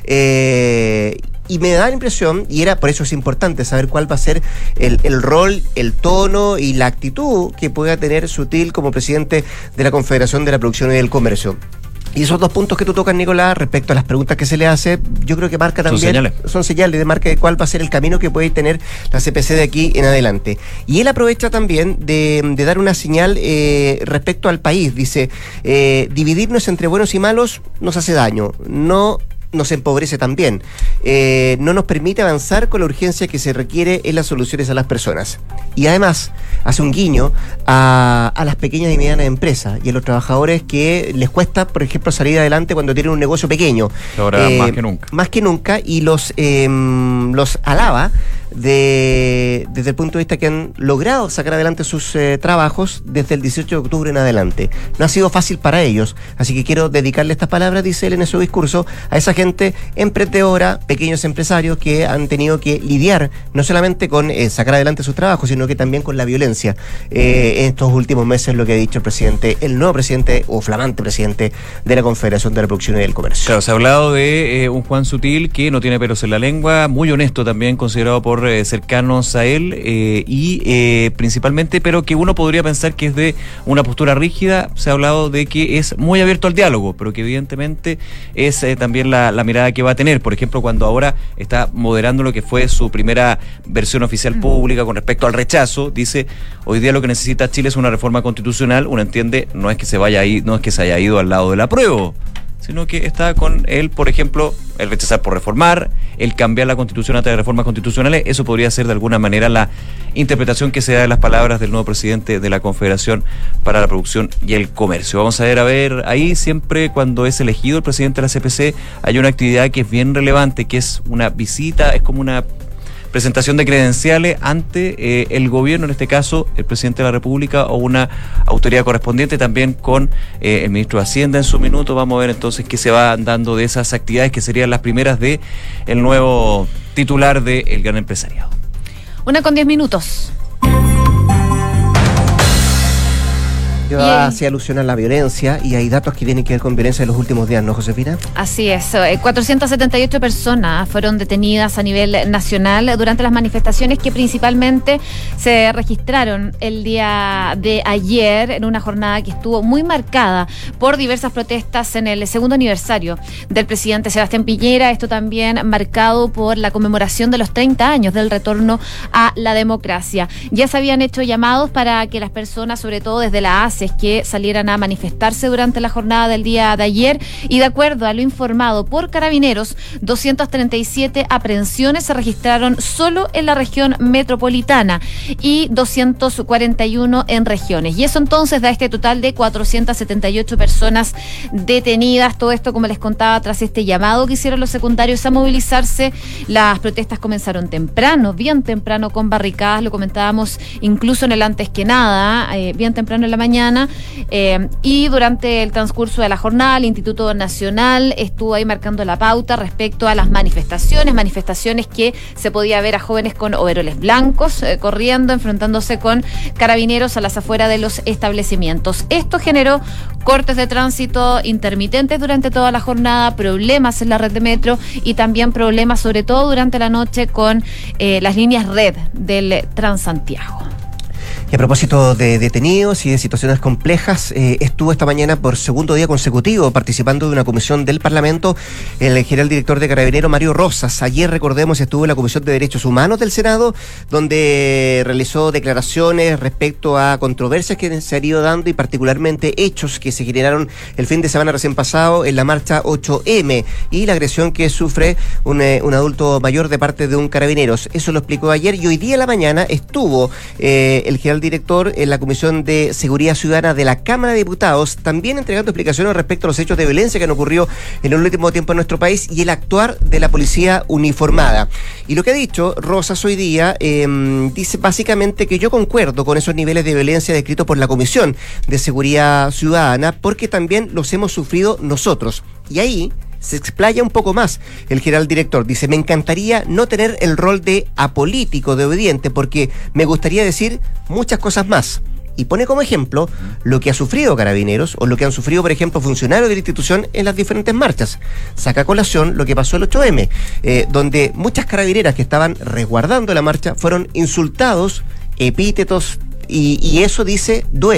Y me da la impresión, y por eso es importante saber cuál va a ser el rol, el tono y la actitud que pueda tener Sutil como presidente de la Confederación de la Producción y del Comercio. Y esos dos puntos que tú tocas, Nicolás, respecto a las preguntas que se le hace, yo creo que marca también... Son señales de marca de cuál va a ser el camino que puede tener la CPC de aquí en adelante. Y él aprovecha también de dar una señal respecto al país. Dice, dividirnos entre buenos y malos nos hace daño, no nos empobrece también, no nos permite avanzar con la urgencia que se requiere en las soluciones a las personas. Y además hace un guiño a las pequeñas y medianas empresas y a los trabajadores que les cuesta, por ejemplo, salir adelante cuando tienen un negocio pequeño. Ahora más que nunca. Más que nunca, y los alaba desde el punto de vista que han logrado sacar adelante sus trabajos desde el 18 de octubre en adelante. No ha sido fácil para ellos, así que quiero dedicarle estas palabras, dice él en su discurso, a esa gente emprendedora, pequeños empresarios que han tenido que lidiar no solamente con sacar adelante sus trabajos, sino que también con la violencia en estos últimos meses, lo que ha dicho el presidente, el nuevo presidente o flamante presidente de la Confederación de la Producción y del Comercio. Claro, se ha hablado de un Juan Sutil que no tiene pelos en la lengua, muy honesto también, considerado por cercanos a él y principalmente, pero que uno podría pensar que es de una postura rígida. Se ha hablado de que es muy abierto al diálogo, pero que evidentemente es también la mirada que va a tener. Por ejemplo, cuando ahora está moderando lo que fue su primera versión oficial pública con respecto al rechazo, dice, hoy día lo que necesita Chile es una reforma constitucional. Uno entiende, no es que se haya ido al lado del apruebo, sino que está con él, por ejemplo, el rechazar por reformar, el cambiar la Constitución a través de reformas constitucionales. Eso podría ser de alguna manera la interpretación que se da de las palabras del nuevo presidente de la Confederación para la Producción y el Comercio. Vamos a ver, ahí siempre cuando es elegido el presidente de la CPC hay una actividad que es bien relevante, que es una visita, es como una presentación de credenciales ante el gobierno, en este caso el presidente de la República o una autoridad correspondiente, también con el ministro de Hacienda en su minuto. Vamos a ver entonces qué se va dando de esas actividades que serían las primeras de el nuevo titular del gran empresariado. 1:10. Hace alusión a la violencia y hay datos que tienen que ver con violencia en los últimos días, ¿no, Josefina? Así es, 478 personas fueron detenidas a nivel nacional durante las manifestaciones que principalmente se registraron el día de ayer en una jornada que estuvo muy marcada por diversas protestas en el segundo aniversario del presidente Sebastián Piñera. Esto también marcado por la conmemoración de los 30 años del retorno a la democracia. Ya se habían hecho llamados para que las personas, sobre todo desde la ACE, que salieran a manifestarse durante la jornada del día de ayer, y de acuerdo a lo informado por Carabineros, 237 aprehensiones se registraron solo en la región metropolitana y 241 en regiones, y eso entonces da este total de 478 personas detenidas. Todo esto, como les contaba, tras este llamado que hicieron los secundarios a movilizarse. Las protestas comenzaron temprano, bien temprano, con barricadas, lo comentábamos incluso en el Antes que Nada, bien temprano en la mañana. Y durante el transcurso de la jornada el Instituto Nacional estuvo ahí marcando la pauta respecto a las manifestaciones que se podía ver a jóvenes con overoles blancos corriendo, enfrentándose con carabineros a las afueras de los establecimientos. Esto generó cortes de tránsito intermitentes durante toda la jornada, problemas en la red de metro y también problemas sobre todo durante la noche con las líneas red del Transantiago. Y a propósito de detenidos y de situaciones complejas, estuvo esta mañana por segundo día consecutivo participando de una comisión del Parlamento el general director de Carabineros, Mario Rosas. Ayer, recordemos, estuvo en la Comisión de Derechos Humanos del Senado, donde realizó declaraciones respecto a controversias que se han ido dando y particularmente hechos que se generaron el fin de semana recién pasado en la marcha 8M y la agresión que sufre un adulto mayor de parte de un carabineros. Eso lo explicó ayer, y hoy día en la mañana estuvo el general director en la Comisión de Seguridad Ciudadana de la Cámara de Diputados, también entregando explicaciones respecto a los hechos de violencia que han ocurrido en el último tiempo en nuestro país y el actuar de la policía uniformada. Y lo que ha dicho Rosas hoy día, dice básicamente que yo concuerdo con esos niveles de violencia descritos por la Comisión de Seguridad Ciudadana, porque también los hemos sufrido nosotros. Y ahí se explaya un poco más el general director. Dice, me encantaría no tener el rol de apolítico, de obediente, porque me gustaría decir muchas cosas más. Y pone como ejemplo lo que ha sufrido Carabineros o lo que han sufrido, por ejemplo, funcionarios de la institución en las diferentes marchas. Saca a colación lo que pasó el 8M, donde muchas carabineras que estaban resguardando la marcha fueron insultados, epítetos, y eso, dice, duele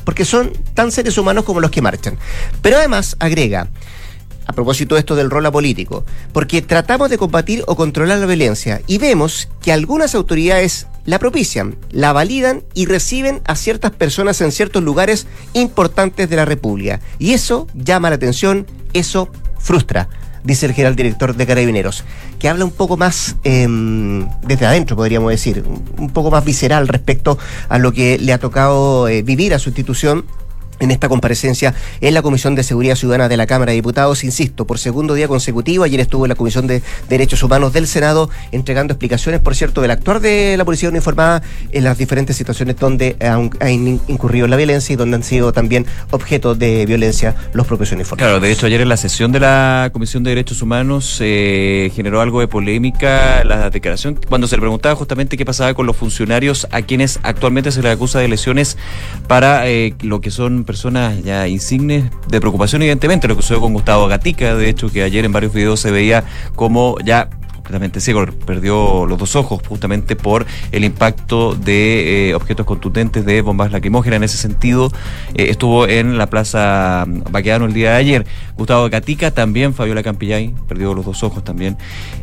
porque son tan seres humanos como los que marchan. Pero además agrega, a propósito de esto del rol apolítico, porque tratamos de combatir o controlar la violencia y vemos que algunas autoridades la propician, la validan y reciben a ciertas personas en ciertos lugares importantes de la República. Y eso llama la atención, eso frustra, dice el general director de Carabineros, que habla un poco más desde adentro, podríamos decir, un poco más visceral respecto a lo que le ha tocado vivir a su institución en esta comparecencia en la Comisión de Seguridad Ciudadana de la Cámara de Diputados, insisto, por segundo día consecutivo. Ayer estuvo en la Comisión de Derechos Humanos del Senado entregando explicaciones, por cierto, del actuar de la policía uniformada en las diferentes situaciones donde han incurrido en la violencia y donde han sido también objeto de violencia los propios uniformados. Claro, de hecho ayer en la sesión de la Comisión de Derechos Humanos generó algo de polémica la declaración cuando se le preguntaba justamente qué pasaba con los funcionarios a quienes actualmente se les acusa de lesiones para lo que son personas ya insignes de preocupación, evidentemente, lo que sucedió con Gustavo Gatica, de hecho, que ayer en varios videos se veía como ya completamente ciego, perdió los dos ojos justamente por el impacto de objetos contundentes de bombas lacrimógenas. En ese sentido, estuvo en la Plaza Baquedano el día de ayer. Gustavo Gatica, también Fabiola Campillay, perdió los dos ojos también.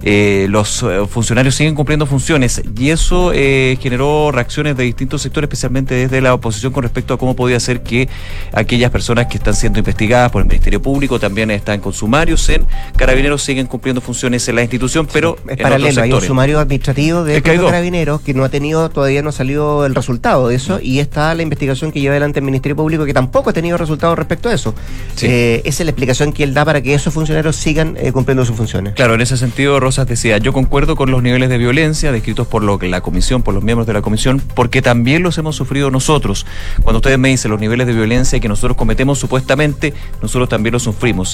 Los funcionarios siguen cumpliendo funciones y eso generó reacciones de distintos sectores, especialmente desde la oposición, con respecto a cómo podía ser que aquellas personas que están siendo investigadas por el Ministerio Público, también están con sumarios en Carabineros, siguen cumpliendo funciones en la institución, pero es paralelo, hay un sumario administrativo de Carabineros que todavía no ha salido el resultado de eso, y está la investigación que lleva adelante el Ministerio Público, que tampoco ha tenido resultados respecto a eso. Sí. Esa es la explicación que él da para que esos funcionarios sigan cumpliendo sus funciones. Claro, en ese sentido Rosas decía, yo concuerdo con los niveles de violencia descritos por la comisión, por los miembros de la comisión, porque también los hemos sufrido nosotros. Cuando ustedes me dicen los niveles de violencia que nosotros cometemos, supuestamente nosotros también los sufrimos.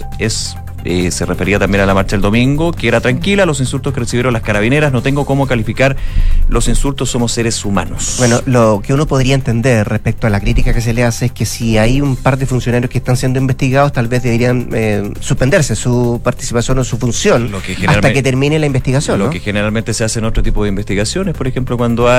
Se refería también a la marcha del domingo, que era tranquila, los insultos que recibieron las carabineras, no tengo cómo calificar los insultos, somos seres humanos. Bueno, lo que uno podría entender respecto a la crítica que se le hace es que si hay un par de funcionarios que están siendo investigados, tal vez deberían suspenderse su participación o su función hasta que termine la investigación, Lo que generalmente se hace en otro tipo de investigaciones, por ejemplo, cuando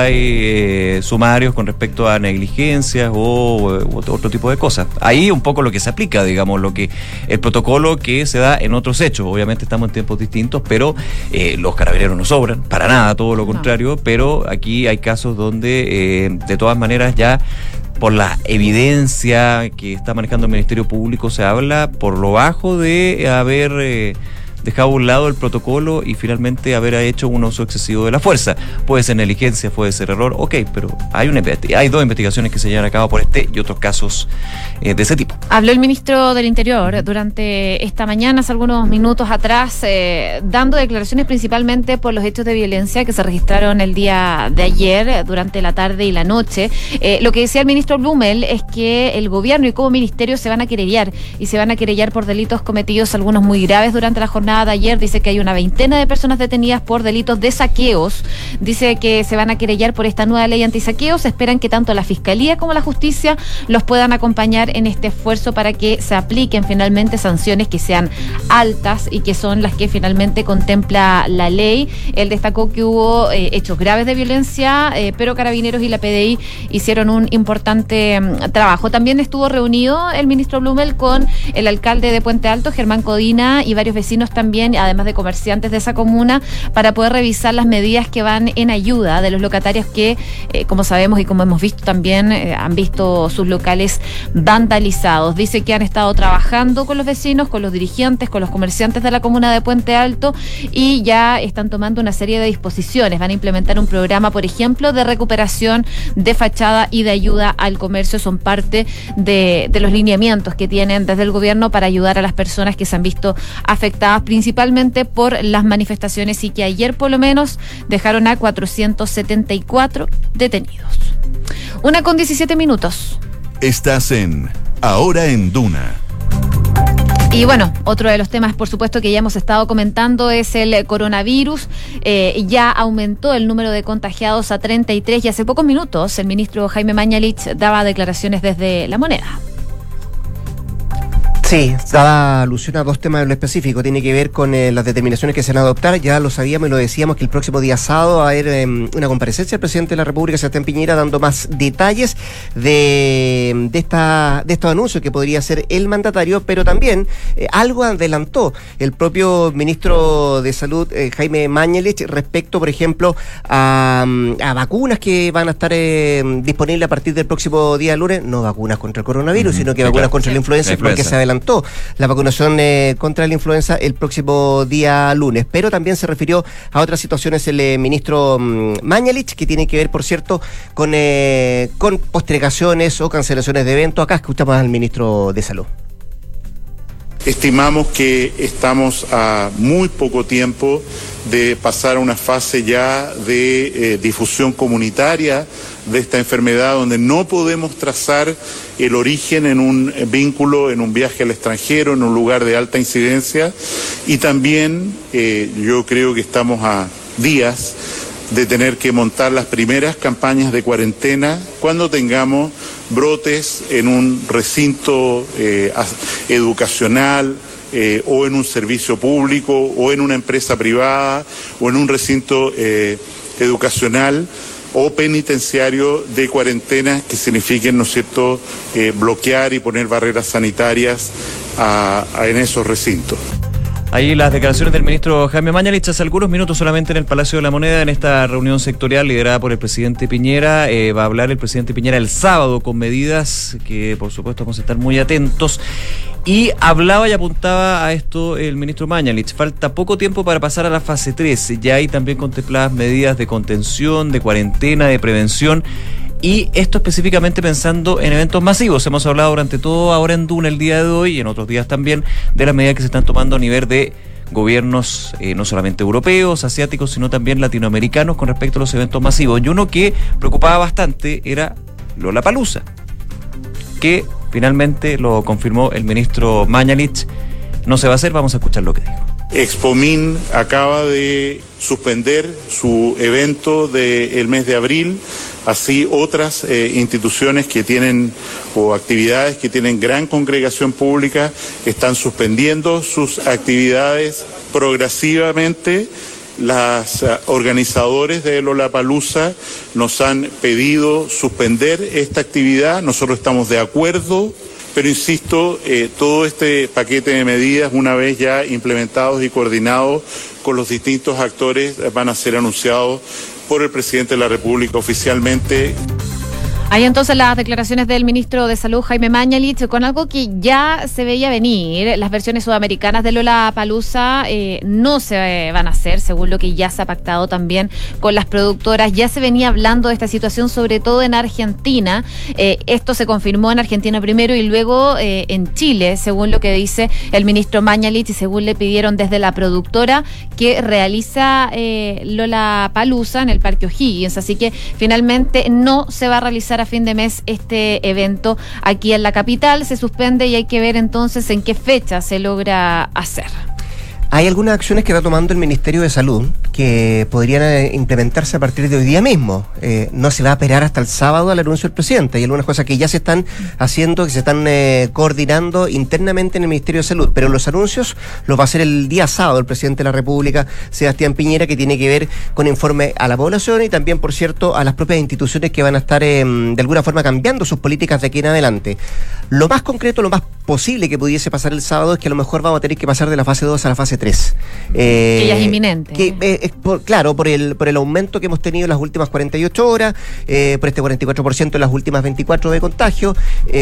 hay sumarios con respecto a negligencias o otro tipo de cosas. Ahí un poco lo que se aplica, digamos, el protocolo que se da en otros hechos. Obviamente estamos en tiempos distintos, pero los carabineros no sobran, para nada, todo lo contrario, pero aquí hay casos donde de todas maneras ya por la evidencia que está manejando el Ministerio Público se habla por lo bajo de haber dejado a un lado el protocolo y finalmente haber hecho un uso excesivo de la fuerza. Puede ser negligencia, puede ser error, pero hay dos investigaciones que se llevan a cabo por y otros casos de ese tipo. Habló el ministro del Interior durante esta mañana, hace algunos minutos atrás, dando declaraciones principalmente por los hechos de violencia que se registraron el día de ayer, durante la tarde y la noche. Lo que decía el ministro Blumel es que el gobierno y como ministerio se van a querellar, y se van a querellar por delitos cometidos, algunos muy graves, durante la jornada de ayer. Dice que hay una veintena de personas detenidas por delitos de saqueos. Dice que se van a querellar por esta nueva ley antisaqueos. Esperan que tanto la Fiscalía como la Justicia los puedan acompañar en este esfuerzo para que se apliquen finalmente sanciones que sean altas y que son las que finalmente contempla la ley. Él destacó que hubo hechos graves de violencia, pero Carabineros y la PDI hicieron un importante trabajo. También estuvo reunido el ministro Blumel con el alcalde de Puente Alto, Germán Codina, y varios vecinos también, además de comerciantes de esa comuna, para poder revisar las medidas que van en ayuda de los locatarios que, como sabemos y como hemos visto también, han visto sus locales vandalizados. Dice que han estado trabajando con los vecinos, con los dirigentes, con los comerciantes de la comuna de Puente Alto, y ya están tomando una serie de disposiciones. Van a implementar un programa, por ejemplo, de recuperación de fachada y de ayuda al comercio. Son parte de los lineamientos que tienen desde el gobierno para ayudar a las personas que se han visto afectadas principalmente por las manifestaciones, y que ayer por lo menos dejaron a 474 detenidos. 1:17. Estás en Ahora en Duna. Y bueno, otro de los temas, por supuesto, que ya hemos estado comentando es el coronavirus. Ya aumentó el número de contagiados a 33 y hace pocos minutos el ministro Jaime Mañalich daba declaraciones desde La Moneda. Sí, daba alusión a dos temas en lo específico. Tiene que ver con las determinaciones que se van a adoptar. Ya lo sabíamos y lo decíamos que el próximo día sábado va a haber una comparecencia del presidente de la República, Sebastián Piñera, dando más detalles de estos anuncios que podría hacer el mandatario, pero también algo adelantó el propio ministro de Salud, Jaime Mañalich, respecto, por ejemplo, a vacunas que van a estar disponibles a partir del próximo día lunes. No vacunas contra el coronavirus, sino que vacunas contra la influenza, porque se adelantó la vacunación contra la influenza el próximo día lunes. Pero también se refirió a otras situaciones el ministro Mañalich, que tiene que ver, por cierto, con postergaciones o cancelaciones de eventos. Acá escuchamos al ministro de Salud. Estimamos que estamos a muy poco tiempo de pasar a una fase ya de difusión comunitaria de esta enfermedad, donde no podemos trazar el origen en un vínculo, en un viaje al extranjero, en un lugar de alta incidencia. Y también yo creo que estamos a días de tener que montar las primeras campañas de cuarentena cuando tengamos brotes en un recinto educacional, o en un servicio público, o en una empresa privada, o en un recinto educacional o penitenciario de cuarentena que signifiquen, ¿no es cierto?, bloquear y poner barreras sanitarias en esos recintos. Ahí las declaraciones del ministro Jaime Mañalich hace algunos minutos solamente en el Palacio de la Moneda, en esta reunión sectorial liderada por el presidente Piñera. Va a hablar el presidente Piñera el sábado con medidas que, por supuesto, vamos a estar muy atentos. Y hablaba y apuntaba a esto el ministro Mañalich. Falta poco tiempo para pasar a la fase 3. Ya hay también contempladas medidas de contención, de cuarentena, de prevención. Y esto específicamente pensando en eventos masivos. Hemos hablado durante todo ahora en Duna el día de hoy y en otros días también de las medidas que se están tomando a nivel de gobiernos no solamente europeos, asiáticos, sino también latinoamericanos con respecto a los eventos masivos. Y uno que preocupaba bastante era Lollapalooza, que finalmente lo confirmó el ministro Mañalich. No se va a hacer, vamos a escuchar lo que dijo. Expomin acaba de suspender su evento del mes de abril, así otras instituciones que tienen o actividades que tienen gran congregación pública están suspendiendo sus actividades progresivamente. Los organizadores de Lollapalooza nos han pedido suspender esta actividad, nosotros estamos de acuerdo. Pero insisto, todo este paquete de medidas, una vez ya implementados y coordinados con los distintos actores, van a ser anunciados por el presidente de la República oficialmente. Hay entonces las declaraciones del ministro de Salud, Jaime Mañalich, con algo que ya se veía venir. Las versiones sudamericanas de Lollapalooza no se van a hacer, según lo que ya se ha pactado también con las productoras. Ya se venía hablando de esta situación, sobre todo en Argentina. Esto se confirmó en Argentina primero y luego en Chile, según lo que dice el ministro Mañalich y según le pidieron desde la productora que realiza Lollapalooza en el Parque O'Higgins. Así que finalmente no se va a realizar a fin de mes este evento aquí en la capital. Se suspende y hay que ver entonces en qué fecha se logra hacer. Hay algunas acciones que está tomando el Ministerio de Salud que podrían implementarse a partir de hoy día mismo. No se va a esperar hasta el sábado al anuncio del presidente. Hay algunas cosas que ya se están haciendo, que se están coordinando internamente en el Ministerio de Salud, pero los anuncios los va a hacer el día sábado el presidente de la República, Sebastián Piñera, que tiene que ver con informe a la población y también, por cierto, a las propias instituciones que van a estar de alguna forma cambiando sus políticas de aquí en adelante. Lo más concreto, lo más posible que pudiese pasar el sábado es que a lo mejor vamos a tener que pasar de la fase 2 a la fase 3. Que ya es inminente. Claro, por el aumento que hemos tenido en las últimas 48 horas, por este 44% en las últimas 24 de contagio,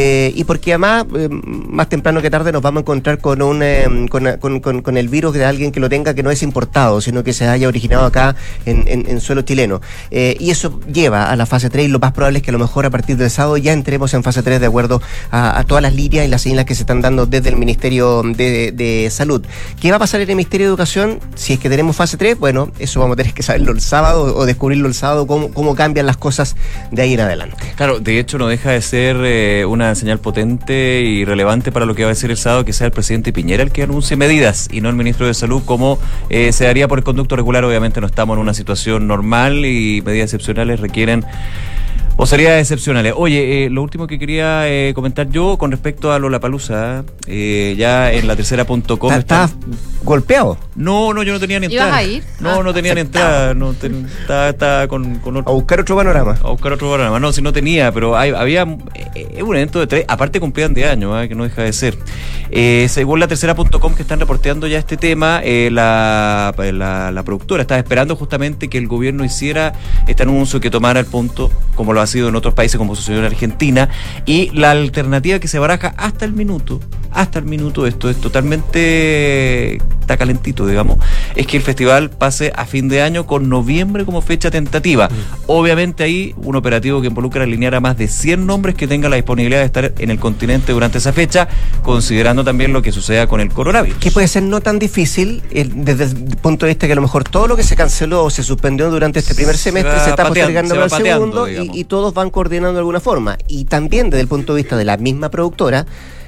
y porque además, más temprano que tarde nos vamos a encontrar con con el virus de alguien que lo tenga, que no es importado, sino que se haya originado acá en suelo chileno. Y eso lleva a la fase 3 y lo más probable es que a lo mejor a partir del sábado ya entremos en fase 3 de acuerdo a todas las líneas y las señales que se están dando desde el Ministerio de Salud. ¿Qué va a pasar en el Ministerio de Educación? Si es que tenemos fase 3, bueno, eso vamos a tener que saberlo el sábado o descubrirlo el sábado, cómo cambian las cosas de ahí en adelante. Claro, de hecho no deja de ser una señal potente y relevante para lo que va a ser el sábado, que sea el presidente Piñera el que anuncie medidas y no el ministro de Salud, como se daría por el conducto regular. Obviamente no estamos en una situación normal y medidas excepcionales requieren O sería excepcionales. Oye, lo último que quería comentar yo con respecto a Lollapalooza, ya en la tercera.com. ¿Estás golpeado? No, yo no tenía ni entrada. ¿Ibas a ir? No tenía ni entrada. Estaba con otro. A buscar otro panorama. No, si no tenía, pero había un evento de 3, aparte cumplían de año, que no deja de ser. Según la tercera.com que están reporteando ya este tema, la productora estaba esperando justamente que el gobierno hiciera este anuncio, que tomara el punto, como lo ha sido en otros países, como sucedió en Argentina, y la alternativa que se baraja hasta el minuto, esto es totalmente, está calentito, digamos, es que el festival pase a fin de año con noviembre como fecha tentativa. Obviamente ahí un operativo que involucra alinear a más de 100 nombres que tengan la disponibilidad de estar en el continente durante esa fecha, considerando también lo que suceda con el coronavirus. Que puede ser no tan difícil desde el punto de vista que a lo mejor todo lo que se canceló o se suspendió durante este primer semestre se está postergando para el segundo y todos van coordinando de alguna forma. Y también desde el punto de vista de la misma productora,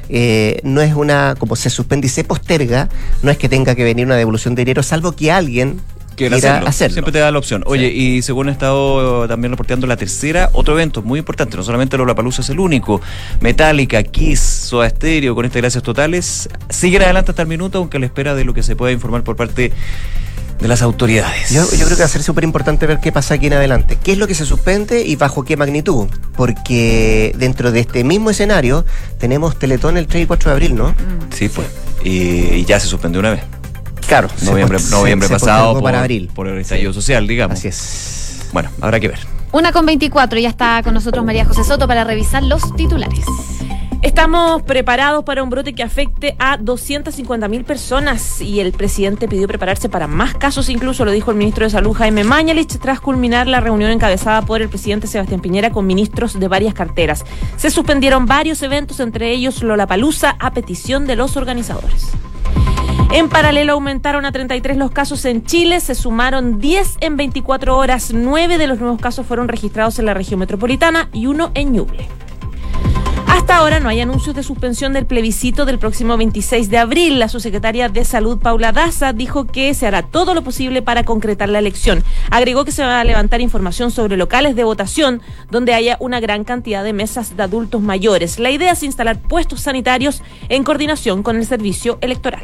no es como se suspende y se posterga, no es que tenga que venir una devolución de dinero, salvo que alguien quiera hacerlo. Siempre te da la opción. Oye, sí. Y según he estado también reporteando la tercera, otro evento muy importante, no solamente Lollapalooza es el único, Metallica, Kiss, Soda Stereo, con estas gracias totales, siguen adelante hasta el minuto, aunque a la espera de lo que se pueda informar por parte de las autoridades. Yo creo que va a ser súper importante ver qué pasa aquí en adelante. ¿Qué es lo que se suspende y bajo qué magnitud? Porque dentro de este mismo escenario tenemos Teletón el 3 y 4 de abril, ¿no? Sí, fue. Y ya se suspendió una vez. Claro. Noviembre pasado para abril. Por el estallido social, digamos. Así es. Bueno, habrá que ver. 1:24, ya está con nosotros María José Soto para revisar los titulares. Estamos preparados para un brote que afecte a 250.000 personas y el presidente pidió prepararse para más casos, incluso lo dijo el ministro de Salud Jaime Mañalich tras culminar la reunión encabezada por el presidente Sebastián Piñera con ministros de varias carteras. Se suspendieron varios eventos, entre ellos Lollapalooza, a petición de los organizadores. En paralelo aumentaron a 33 los casos en Chile, se sumaron 10 en 24 horas, 9 de los nuevos casos fueron registrados en la región metropolitana y 1 en Ñuble. Hasta ahora no hay anuncios de suspensión del plebiscito del próximo 26 de abril. La subsecretaria de Salud, Paula Daza, dijo que se hará todo lo posible para concretar la elección. Agregó que se va a levantar información sobre locales de votación donde haya una gran cantidad de mesas de adultos mayores. La idea es instalar puestos sanitarios en coordinación con el servicio electoral.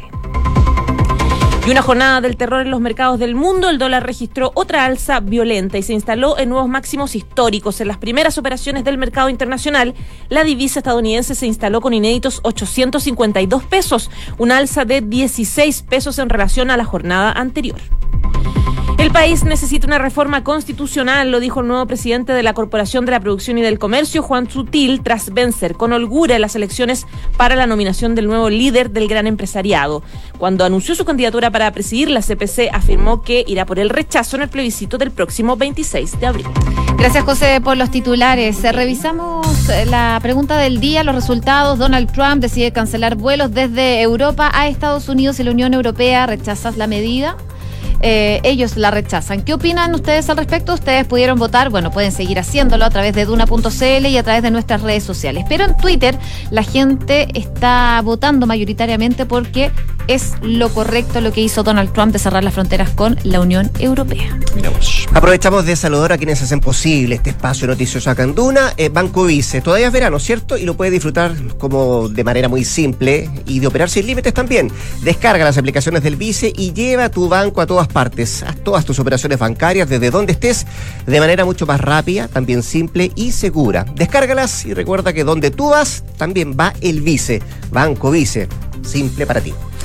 Y una jornada del terror en los mercados del mundo, el dólar registró otra alza violenta y se instaló en nuevos máximos históricos. En las primeras operaciones del mercado internacional, la divisa estadounidense se instaló con inéditos 852 pesos, una alza de 16 pesos en relación a la jornada anterior. El país necesita una reforma constitucional, lo dijo el nuevo presidente de la Corporación de la Producción y del Comercio, Juan Sutil, tras vencer con holgura las elecciones para la nominación del nuevo líder del gran empresariado. Cuando anunció su candidatura para presidir la CPC, afirmó que irá por el rechazo en el plebiscito del próximo 26 de abril. Gracias, José, por los titulares. Revisamos la pregunta del día, los resultados. Donald Trump decide cancelar vuelos desde Europa a Estados Unidos y la Unión Europea. ¿Rechazas la medida? Ellos la rechazan. ¿Qué opinan ustedes al respecto? Ustedes pudieron votar, bueno, pueden seguir haciéndolo a través de duna.cl y a través de nuestras redes sociales. Pero en Twitter la gente está votando mayoritariamente porque es lo correcto lo que hizo Donald Trump de cerrar las fronteras con la Unión Europea. Miramos. Aprovechamos de saludar a quienes hacen posible este espacio noticioso acá en Duna. Banco Vice, todavía es verano, ¿cierto? Y lo puede disfrutar como de manera muy simple y de operar sin límites también. Descarga las aplicaciones del Vice y lleva tu banco a todas partes. Haz todas tus operaciones bancarias desde donde estés de manera mucho más rápida, también simple y segura. Descárgalas y recuerda que donde tú vas también va el Vice. Banco Vice, simple para ti.